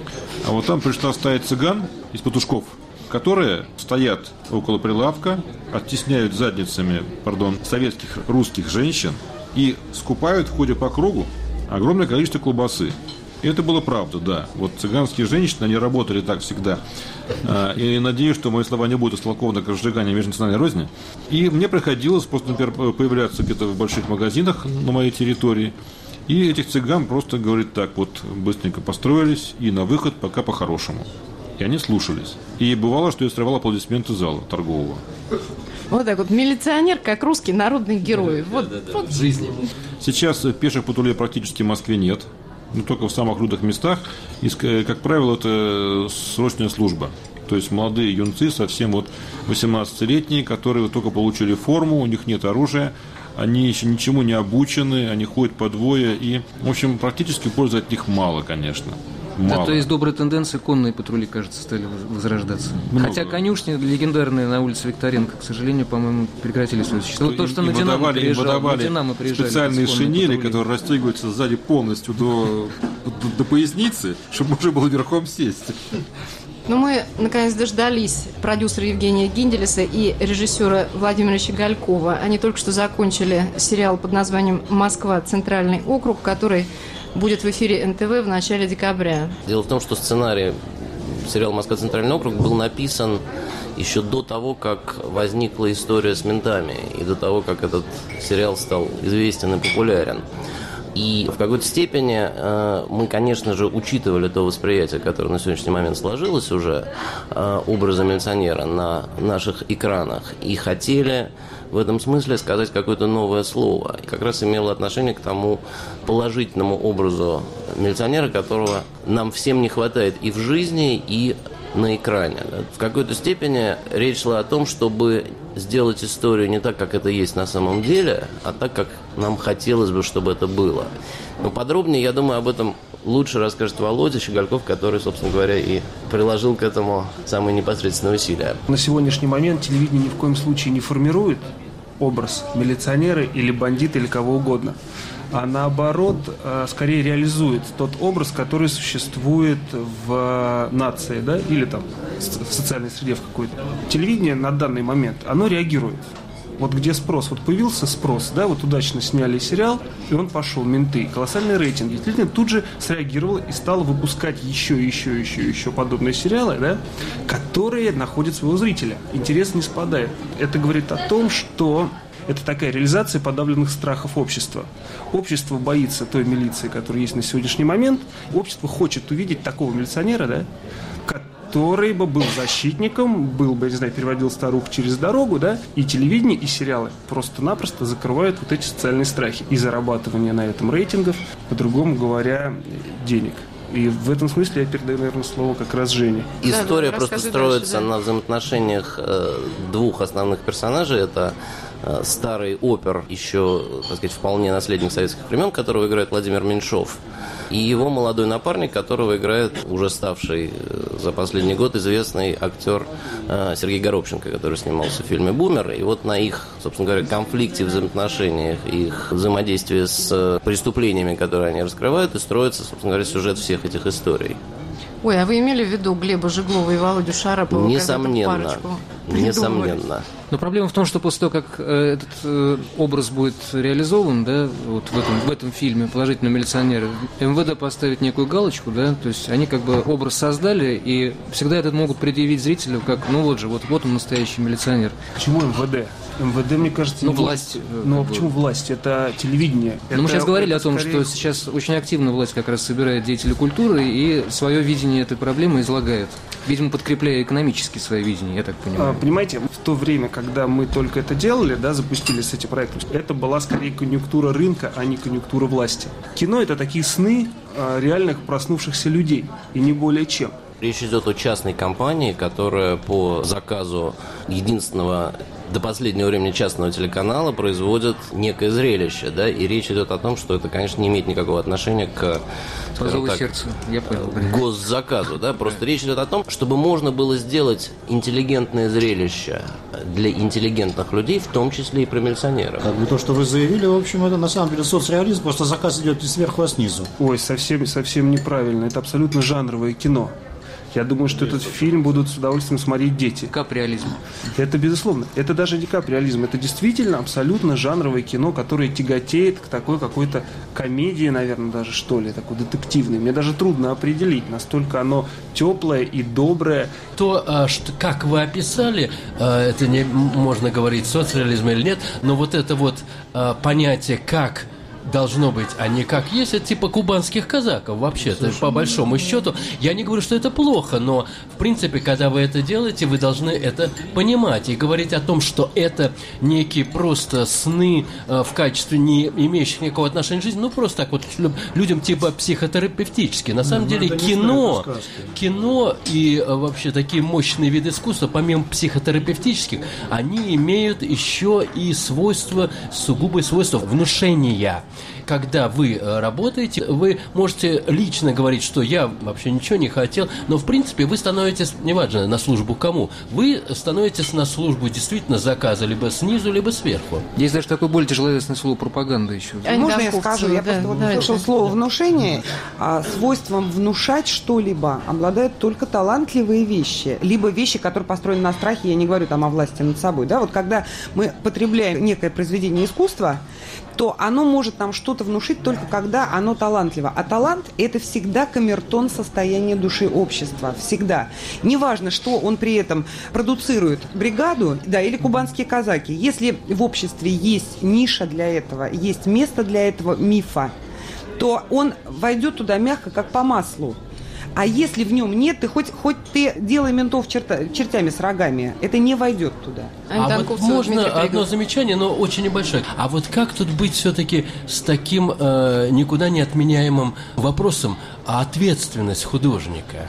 а вот там пришла стая цыган из петушков, которые стоят около прилавка, оттесняют задницами, советских русских женщин и скупают, ходя по кругу, огромное количество колбасы. И это было правда, да. Вот цыганские женщины, они работали так всегда. И надеюсь, что мои слова не будут истолкованы как разжигание межнациональной розни. И мне приходилось просто, например, появляться где-то в больших магазинах на моей территории. И этих цыган просто, говорит, так вот быстренько построились и на выход пока по-хорошему. И они слушались. И бывало, что я срывал аплодисменты зала торгового.
Вот так вот, милиционер как русский народный герой. Вот
в жизни.
Сейчас пеших патрулей практически в Москве нет. Но только в самых людных местах. И, как правило, это срочная служба. То есть молодые юнцы, совсем вот 18-летние, которые только получили форму, у них нет оружия, они еще ничему не обучены, они ходят по двое. И, в общем, практически пользы от них мало, конечно. Мало.
Да, то есть добрая тенденция, конные патрули, кажется, стали возрождаться.
Много.
Хотя конюшни легендарные на улице Викторенко, к сожалению, по-моему, прекратили свое существование.
То, что на Динамо приезжали специальные шинели, которые растягиваются сзади полностью до поясницы, чтобы уже было верхом сесть.
Ну, мы, наконец, дождались продюсера Евгения Гинделеса и режиссера Владимира Щеголькова. Они только что закончили сериал под названием «Москва. Центральный округ», который будет в эфире НТВ в начале декабря.
Дело в том, что сценарий сериала «Москва. Центральный округ» был написан еще до того, как возникла история с ментами, и до того, как этот сериал стал известен и популярен. И в какой-то степени мы, конечно же, учитывали то восприятие, которое на сегодняшний момент сложилось уже образа милиционера на наших экранах, и хотели в этом смысле сказать какое-то новое слово. И как раз имело отношение к тому положительному образу милиционера, которого нам всем не хватает и в жизни, и на экране. В какой-то степени речь шла о том, чтобы сделать историю не так, как это есть на самом деле, а так, как нам хотелось бы, чтобы это было. Но подробнее, я думаю, об этом лучше расскажет Володя Щегольков, который, собственно говоря, и приложил к этому самые непосредственные усилия.
На сегодняшний момент телевидение ни в коем случае не формирует образ милиционера или бандита или кого угодно, а наоборот, скорее реализует тот образ, который существует в нации, да, или там в социальной среде в какой-то. Телевидение на данный момент, оно реагирует. Вот где спрос, вот появился спрос, да, вот удачно сняли сериал, и он пошел, «Менты», колоссальные рейтинги. Телевидение тут же среагировало и стало выпускать еще подобные сериалы, да, которые находят своего зрителя. Интерес не спадает. Это говорит о том, что это такая реализация подавленных страхов общества. Общество боится той милиции, которая есть на сегодняшний момент. Общество хочет увидеть такого милиционера, да, который бы был защитником, был бы, я не знаю, переводил старуху через дорогу, да, и телевидение, и сериалы просто-напросто закрывают вот эти социальные страхи и зарабатывание на этом рейтингов, по-другому говоря, денег. И в этом смысле я передаю, наверное, слово как раз Жене.
История просто строится на взаимоотношениях двух основных персонажей. Это старый опер, еще, так сказать, вполне наследник советских времен, которого играет Владимир Меньшов, и его молодой напарник, которого играет уже ставший за последний год известный актер Сергей Горобченко, который снимался в фильме «Бумер». И вот на их, собственно говоря, конфликте, взаимоотношениях, их взаимодействии с преступлениями, которые они раскрывают, и строится, собственно говоря, сюжет всех этих историй.
Ой, а вы имели в виду Глеба Жиглова и Володю Шарапова?
Несомненно. Несомненно.
Но проблема в том, что после того, как этот образ будет реализован, да, вот в этом фильме «Положительный милиционер», МВД поставит некую галочку, да, то есть они как бы образ создали, и всегда это могут предъявить зрителю, как, ну вот же, вот он настоящий милиционер.
Почему МВД? МВД, мне кажется,
власть.
Но почему власть? Это телевидение.
Мы сейчас говорили о том, что сейчас очень активно власть как раз собирает деятелей культуры и свое видение этой проблемы излагает. Видимо, подкрепляя экономически свое видение, я так понимаю.
Понимаете, в то время, когда мы только это делали, да, запустили с этим проектом, это была скорее конъюнктура рынка, а не конъюнктура власти. Кино – это такие сны реальных проснувшихся людей, и не более чем.
Речь идет о частной компании, которая по заказу единственного до последнего времени частного телеканала производит некое зрелище, да, и речь идет о том, что это, конечно, не имеет никакого отношения к, скажем так, госзаказу, да, просто речь идет о том, чтобы можно было сделать интеллигентное зрелище для интеллигентных людей, в том числе и про милиционеров.
Как бы то, что вы заявили, в общем, это на самом деле соцреализм, просто заказ идет не сверху, а снизу.
Ой, совсем неправильно, это абсолютно жанровое кино. Я думаю, что этот фильм будут с удовольствием смотреть дети.
Каприализм.
Это безусловно. Это даже не каприализм. Это действительно абсолютно жанровое кино, которое тяготеет к такой какой-то комедии, наверное, даже, что ли, такой детективной. Мне даже трудно определить, настолько оно теплое и доброе.
То, как вы описали, это не можно говорить, соцреализм или нет, но вот это вот понятие «как должно быть, а не как есть, это типа кубанских казаков вообще-то, по большому счету. Я не говорю, что это плохо, но в принципе, когда вы это делаете, вы должны это понимать и говорить о том, что это некие просто сны в качестве не имеющих никакого отношения к жизни, ну просто так вот людям типа психотерапевтические. На самом деле кино и вообще такие мощные виды искусства, помимо психотерапевтических, они имеют еще и свойства, сугубые свойства внушения. Когда вы работаете, вы можете лично говорить, что я вообще ничего не хотел, но в принципе вы становитесь, неважно, на службу кому, вы становитесь на службу действительно заказа либо снизу, либо сверху.
Есть даже такое более тяжеловесное слово пропаганда еще.
Можно я скажу? Я просто слышал слово внушение. Свойством внушать что-либо обладают только талантливые вещи, либо вещи, которые построены на страхе, я не говорю там о власти над собой. Да? Вот когда мы потребляем некое произведение искусства, то оно может нам что-то внушить только когда оно талантливо. А талант – это всегда камертон состояния души общества. Всегда. Неважно, что он при этом продуцирует, бригаду, да, или кубанские казаки. Если в обществе есть ниша для этого, есть место для этого мифа, то он войдет туда мягко, как по маслу. А если в нем нет, ты хоть ты делай ментов чертями с рогами, это не войдет туда.
А вот можно одно замечание, но очень небольшое. А вот как тут быть все-таки с таким никуда не отменяемым вопросом, а ответственность художника?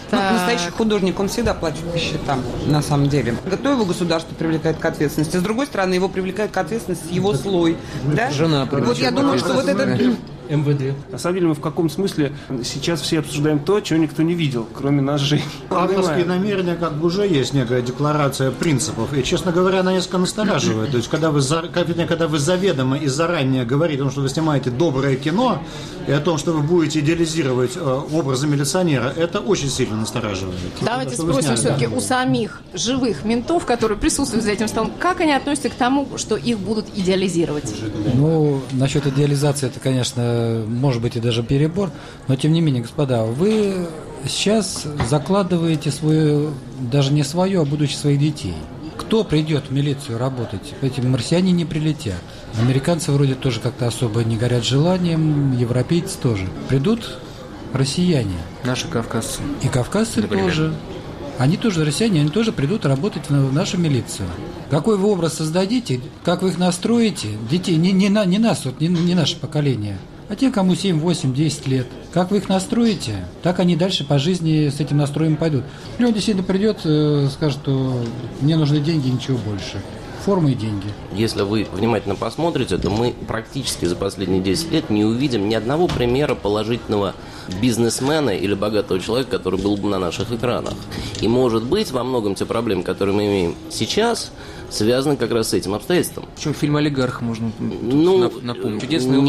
Настоящий художник, он всегда платит по счетам, на самом деле. То его государство привлекает к ответственности. С другой стороны, его привлекает к ответственности его слой. Да?
Жена.
Вот я думаю, что вот это...
МВД. На самом деле мы в каком смысле сейчас все обсуждаем то, чего никто не видел, кроме нас же.
Авторские намерения как бы уже есть некая декларация принципов. И, честно говоря, она несколько настораживает. То есть, когда вы заведомо и заранее говорите о том, что вы снимаете доброе кино, и о том, что вы будете идеализировать образы милиционера, это очень сильно настораживает.
Давайте спросим все-таки у самих живых ментов, которые присутствуют за этим столом, как они относятся к тому, что их будут идеализировать?
Ну, насчет идеализации, это, конечно, может быть и даже перебор, но тем не менее, господа, вы сейчас закладываете свою, даже не свое, а будущее своих детей. Кто придет в милицию работать? Эти марсиане не прилетят. Американцы вроде тоже как-то особо не горят желанием, европейцы тоже. Придут россияне.
Наши кавказцы.
И кавказцы тоже. Они тоже россияне, они тоже придут работать в нашу милицию. Какой вы образ создадите, как вы их настроите, детей, не нас, вот, не наше поколение, а те, кому 7, 8, 10 лет. Как вы их настроите, так они дальше по жизни с этим настроем пойдут. Или он действительно придет, скажет, что мне нужны деньги, ничего больше. Форма и деньги.
Если вы внимательно посмотрите, то мы практически за последние 10 лет не увидим ни одного примера положительного бизнесмена или богатого человека, который был бы на наших экранах. И, может быть, во многом те проблемы, которые мы имеем сейчас, связаны как раз с этим обстоятельством.
Причем фильм «Олигарх» можно напомнить. Чудесный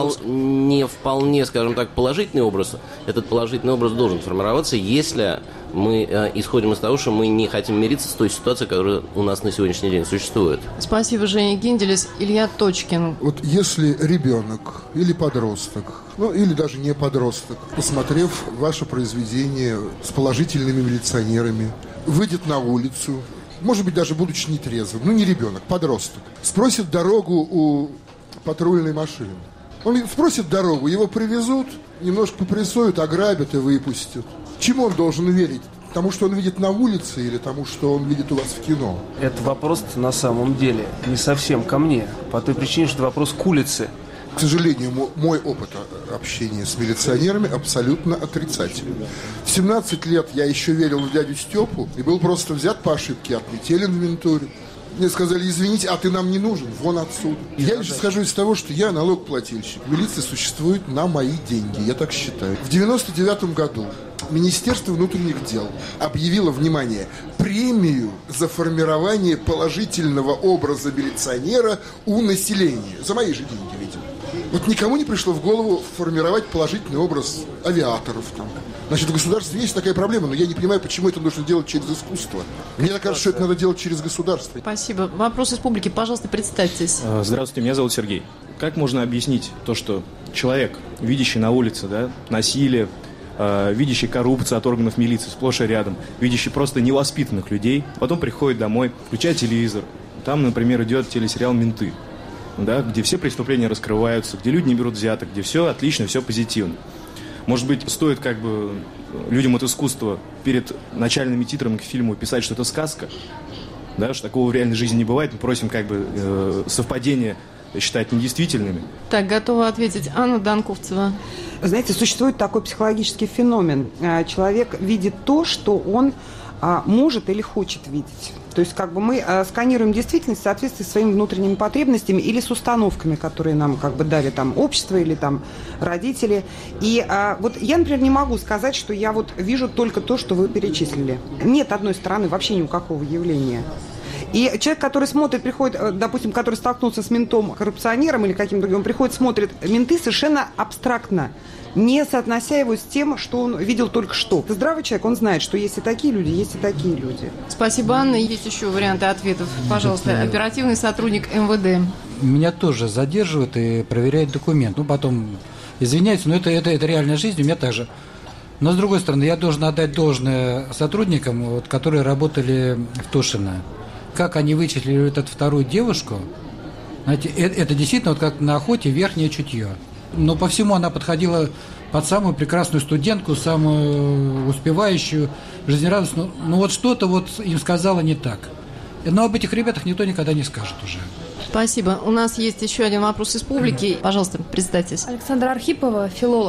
не вполне, скажем так, положительный образ. Этот положительный образ должен формироваться, если мы исходим из того, что мы не хотим мириться с той ситуацией, которая у нас на сегодняшний день существует.
Спасибо, Женя Гинделес. Илья Точкин.
Вот если ребенок или подросток, ну или даже не подросток, посмотрев ваше произведение с положительными милиционерами, выйдет на улицу, может быть, даже будучи нетрезвым, ну не ребенок, подросток, спросит дорогу у патрульной машины. Он спросит дорогу, его привезут, немножко попрессуют, ограбят и выпустят. Чему он должен верить? Тому, что он видит на улице, или тому, что он видит у вас в кино?
Это вопрос на самом деле не совсем ко мне, по той причине, что это вопрос к улице.
К сожалению, мой опыт общения с милиционерами абсолютно отрицательный. В 17 лет я еще верил в дядю Степу и был просто взят по ошибке, отлетели в инвентарь. Мне сказали, извините, а ты нам не нужен, вон отсюда. Я лишь исхожу из того, что я налогоплательщик. Милиция существует на мои деньги, я так считаю. В 99 году Министерство внутренних дел объявило, внимание, премию за формирование положительного образа милиционера у населения. За мои же деньги, видимо. Вот никому не пришло в голову формировать положительный образ авиаторов там. Значит, в государстве есть такая проблема, но я не понимаю, почему это нужно делать через искусство. Мне кажется, что это надо делать через государство.
Спасибо. Вопрос из публики. Пожалуйста, представьтесь.
Здравствуйте, меня зовут Сергей. Как можно объяснить то, что человек, видящий на улице, да, насилие, видящий коррупцию от органов милиции сплошь и рядом, видящий просто невоспитанных людей, потом приходит домой, включает телевизор, там, например, идет телесериал «Менты», да, где все преступления раскрываются, где люди не берут взяток, где все отлично, все позитивно. Может быть, стоит как бы людям от искусства перед начальными титрами к фильму писать, что это сказка, да, что такого в реальной жизни не бывает, мы просим как бы совпадения считать недействительными.
Так, готова ответить Анна Данковцева.
Знаете, существует такой психологический феномен. Человек видит то, что он может или хочет видеть. То есть как бы мы сканируем действительность в соответствии с своими внутренними потребностями или с установками, которые нам как бы дали там общество или там родители. И вот я, например, не могу сказать, что я вот вижу только то, что вы перечислили. Нет одной стороны вообще ни у какого явления. И человек, который смотрит, приходит, допустим, который столкнулся с ментом-коррупционером или каким-то другим, он приходит, смотрит менты совершенно абстрактно, не соотнося его с тем, что он видел только что. Здравый человек, он знает, что есть и такие люди, есть и такие люди.
Спасибо, Анна. Есть еще варианты ответов. Пожалуйста, оперативный сотрудник МВД.
Меня тоже задерживают и проверяют документ. Ну, потом извиняются, но это реальная жизнь, у меня так же. Но, с другой стороны, я должен отдать должное сотрудникам, вот, которые работали в Тушино. Как они вычислили эту вторую девушку, знаете, это действительно вот как на охоте верхнее чутье. Но по всему она подходила под самую прекрасную студентку, самую успевающую, жизнерадостную. Ну вот что-то вот им сказала не так. Но об этих ребятах никто никогда не скажет уже.
Спасибо. У нас есть еще один вопрос из публики. Пожалуйста, представьтесь.
Александра Архипова, филолог.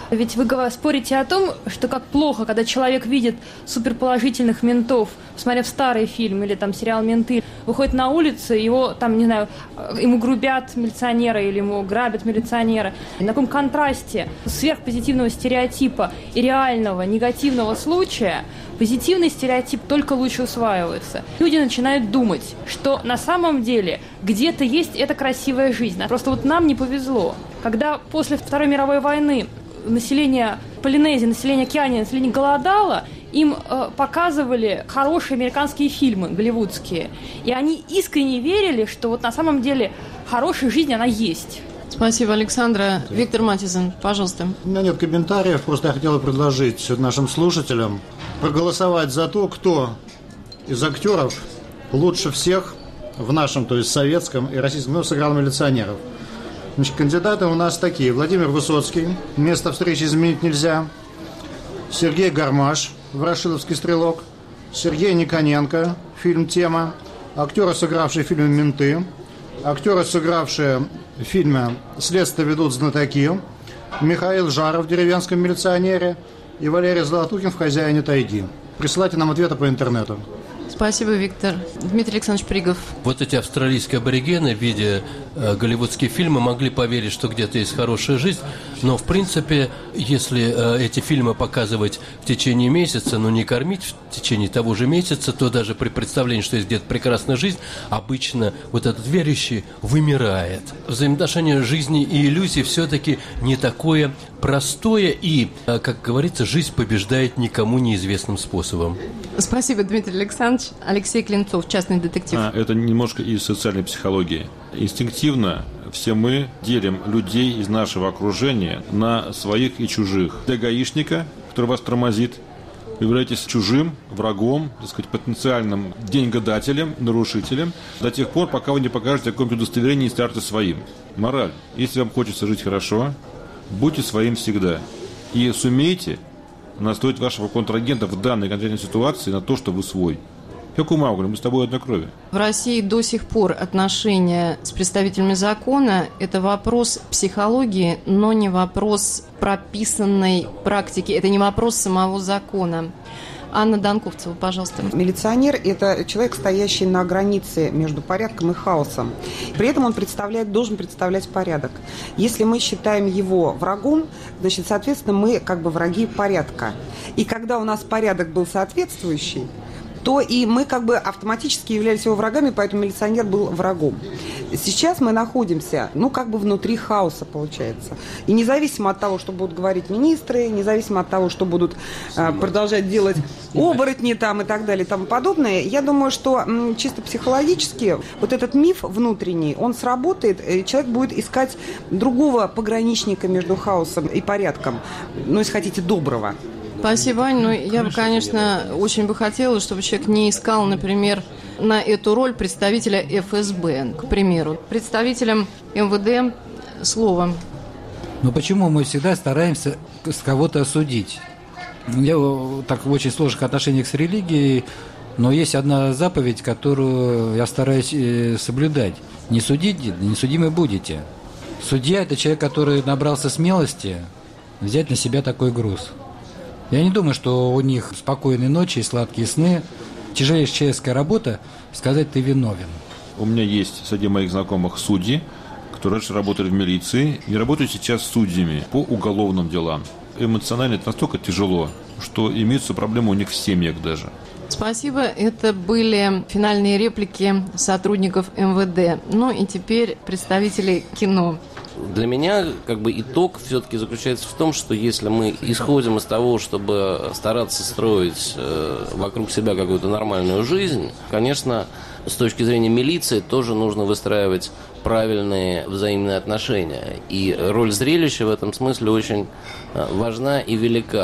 Ведь вы спорите о том, что как плохо, когда человек видит суперположительных ментов, посмотрев старый фильм или там сериал «Менты», выходит на улицу, его там, не знаю, ему грубят милиционеры или ему грабят милиционеры. И на каком контрасте сверхпозитивного стереотипа и реального негативного случая позитивный стереотип только лучше усваивается. Люди начинают думать, что на самом деле где-то есть эта красивая жизнь. Просто вот нам не повезло. Когда после Второй мировой войны население Полинезии, население Океании, население голодало, им показывали хорошие американские фильмы, голливудские. И они искренне верили, что вот на самом деле хорошая жизнь, она есть.
Спасибо, Александра. Виктор Матизен, пожалуйста.
У меня нет комментариев, просто я хотел предложить нашим слушателям проголосовать за то, кто из актеров лучше всех в нашем, то есть советском и российском, сыграл милиционеров. Значит, кандидаты у нас такие: Владимир Высоцкий, «Место встречи изменить нельзя», Сергей Гармаш, «Ворошиловский стрелок», Сергей Никоненко, фильм «Тема», актеры, сыгравшие в фильме «Менты», актеры, сыгравшие в фильме «Следствие ведут знатоки», Михаил Жаров в «Деревенском милиционере» и Валерий Золотухин в «Хозяине тайги». Присылайте нам ответы по интернету.
Спасибо, Виктор. Дмитрий Александрович Пригов.
Вот эти австралийские аборигены, видя голливудские фильмы, могли поверить, что где-то есть хорошая жизнь, но, в принципе, если эти фильмы показывать в течение месяца, но не кормить в течение того же месяца, то даже при представлении, что есть где-то прекрасная жизнь, обычно вот этот верующий вымирает. Взаимоотношение жизни и иллюзий все-таки не такое простое, и, как говорится, жизнь побеждает никому неизвестным способом.
Спасибо, Дмитрий Александрович. Алексей Клинцов, частный детектив.
Это немножко из социальной психологии. Инстинктивно все мы делим людей из нашего окружения на своих и чужих. Для гаишника, который вас тормозит, вы являетесь чужим, врагом, так сказать, потенциальным деньгодателем, нарушителем, до тех пор, пока вы не покажете какое-нибудь удостоверение и станете своим. Мораль. Если вам хочется жить хорошо, будьте своим всегда. И сумейте настроить вашего контрагента в данной конкретной ситуации на то, что вы свой. Как у Маугли, мы с тобой одной крови.
В России до сих пор отношения с представителями закона – это вопрос психологии, но не вопрос прописанной практики, это не вопрос самого закона. Анна Донковцева, пожалуйста.
Милиционер – это человек, стоящий на границе между порядком и хаосом. При этом он должен представлять порядок. Если мы считаем его врагом, значит, соответственно, мы как бы враги порядка. И когда у нас порядок был соответствующий, то и мы как бы автоматически являлись его врагами, поэтому милиционер был врагом. Сейчас мы находимся, как бы внутри хаоса, получается. И независимо от того, что будут говорить министры, независимо от того, что будут продолжать делать оборотни там и так далее и тому подобное, я думаю, что чисто психологически вот этот миф внутренний, он сработает, и человек будет искать другого пограничника между хаосом и порядком, если хотите, доброго.
Спасибо, Ань. Я бы, конечно, очень бы хотела, чтобы человек не искал, например, на эту роль представителя ФСБ, к примеру. Представителям МВД слово.
Почему мы всегда стараемся с кого-то осудить? Я так в очень сложных отношениях с религией, но есть одна заповедь, которую я стараюсь соблюдать. Не судите, не судимы будете. Судья – это человек, который набрался смелости взять на себя такой груз. Я не думаю, что у них спокойные ночи и сладкие сны. Тяжелейшая человеческая работа – сказать, ты виновен.
У меня есть среди моих знакомых судьи, которые раньше работали в милиции и работают сейчас судьями по уголовным делам. Эмоционально это настолько тяжело, что имеются проблемы у них в семьях даже.
Спасибо. Это были финальные реплики сотрудников МВД. И теперь представители кино.
Для меня итог все-таки заключается в том, что если мы исходим из того, чтобы стараться строить вокруг себя какую-то нормальную жизнь, конечно, с точки зрения милиции тоже нужно выстраивать правильные взаимные отношения. И роль зрелища в этом смысле очень важна и велика.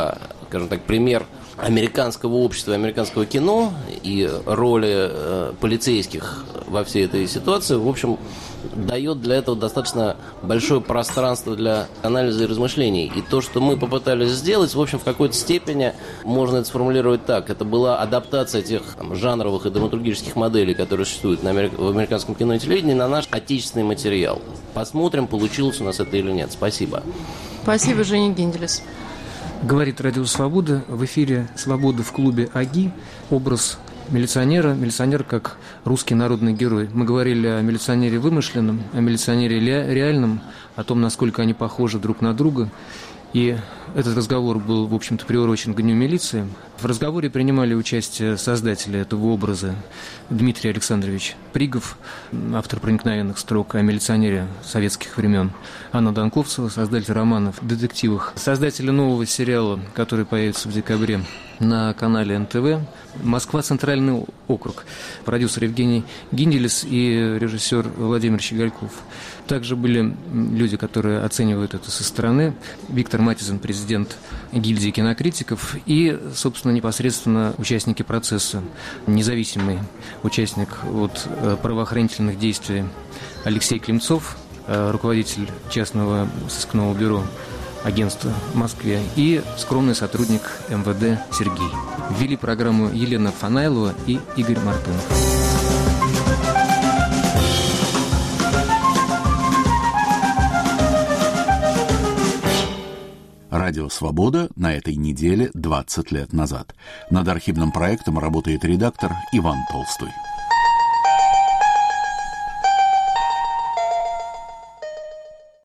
скажем так, пример американского общества, американского кино и роли полицейских во всей этой ситуации, в общем, дает для этого достаточно большое пространство для анализа и размышлений. И то, что мы попытались сделать, в общем, в какой-то степени можно это сформулировать так. Это была адаптация тех жанровых и драматургических моделей, которые существуют в американском кино и телевидении, на наш отечественный материал. Посмотрим, получилось у нас это или нет. Спасибо.
Спасибо, Женя Генделес.
Говорит Радио Свобода. В эфире «Свобода» в клубе АГИ. Образ милиционер как русский народный герой. Мы говорили о милиционере вымышленном, о милиционере реальном, о том, насколько они похожи друг на друга. И этот разговор был, в общем-то, приурочен к Дню милиции. В разговоре принимали участие создатели этого образа Дмитрий Александрович Пригов, автор проникновенных строк о милиционере советских времен, Анна Донковцева, создатель романов, детективах, создатели нового сериала, который появится в декабре на канале НТВ, «Москва. Центральный округ», продюсер Евгений Гинделес и режиссер Владимир Щегольков. Также были люди, которые оценивают это со стороны. Виктор Матизен, президент гильдии кинокритиков, и, собственно, непосредственно участники процесса, независимый участник от правоохранительных действий Алексей Климцов, руководитель частного сыскного бюро агентства в Москве, и скромный сотрудник МВД Сергей. Ввели программу Елена Фанайлова и Игорь Мартынов.
Радио «Свобода» на этой неделе 20 лет назад. Над архивным проектом работает редактор Иван Толстой.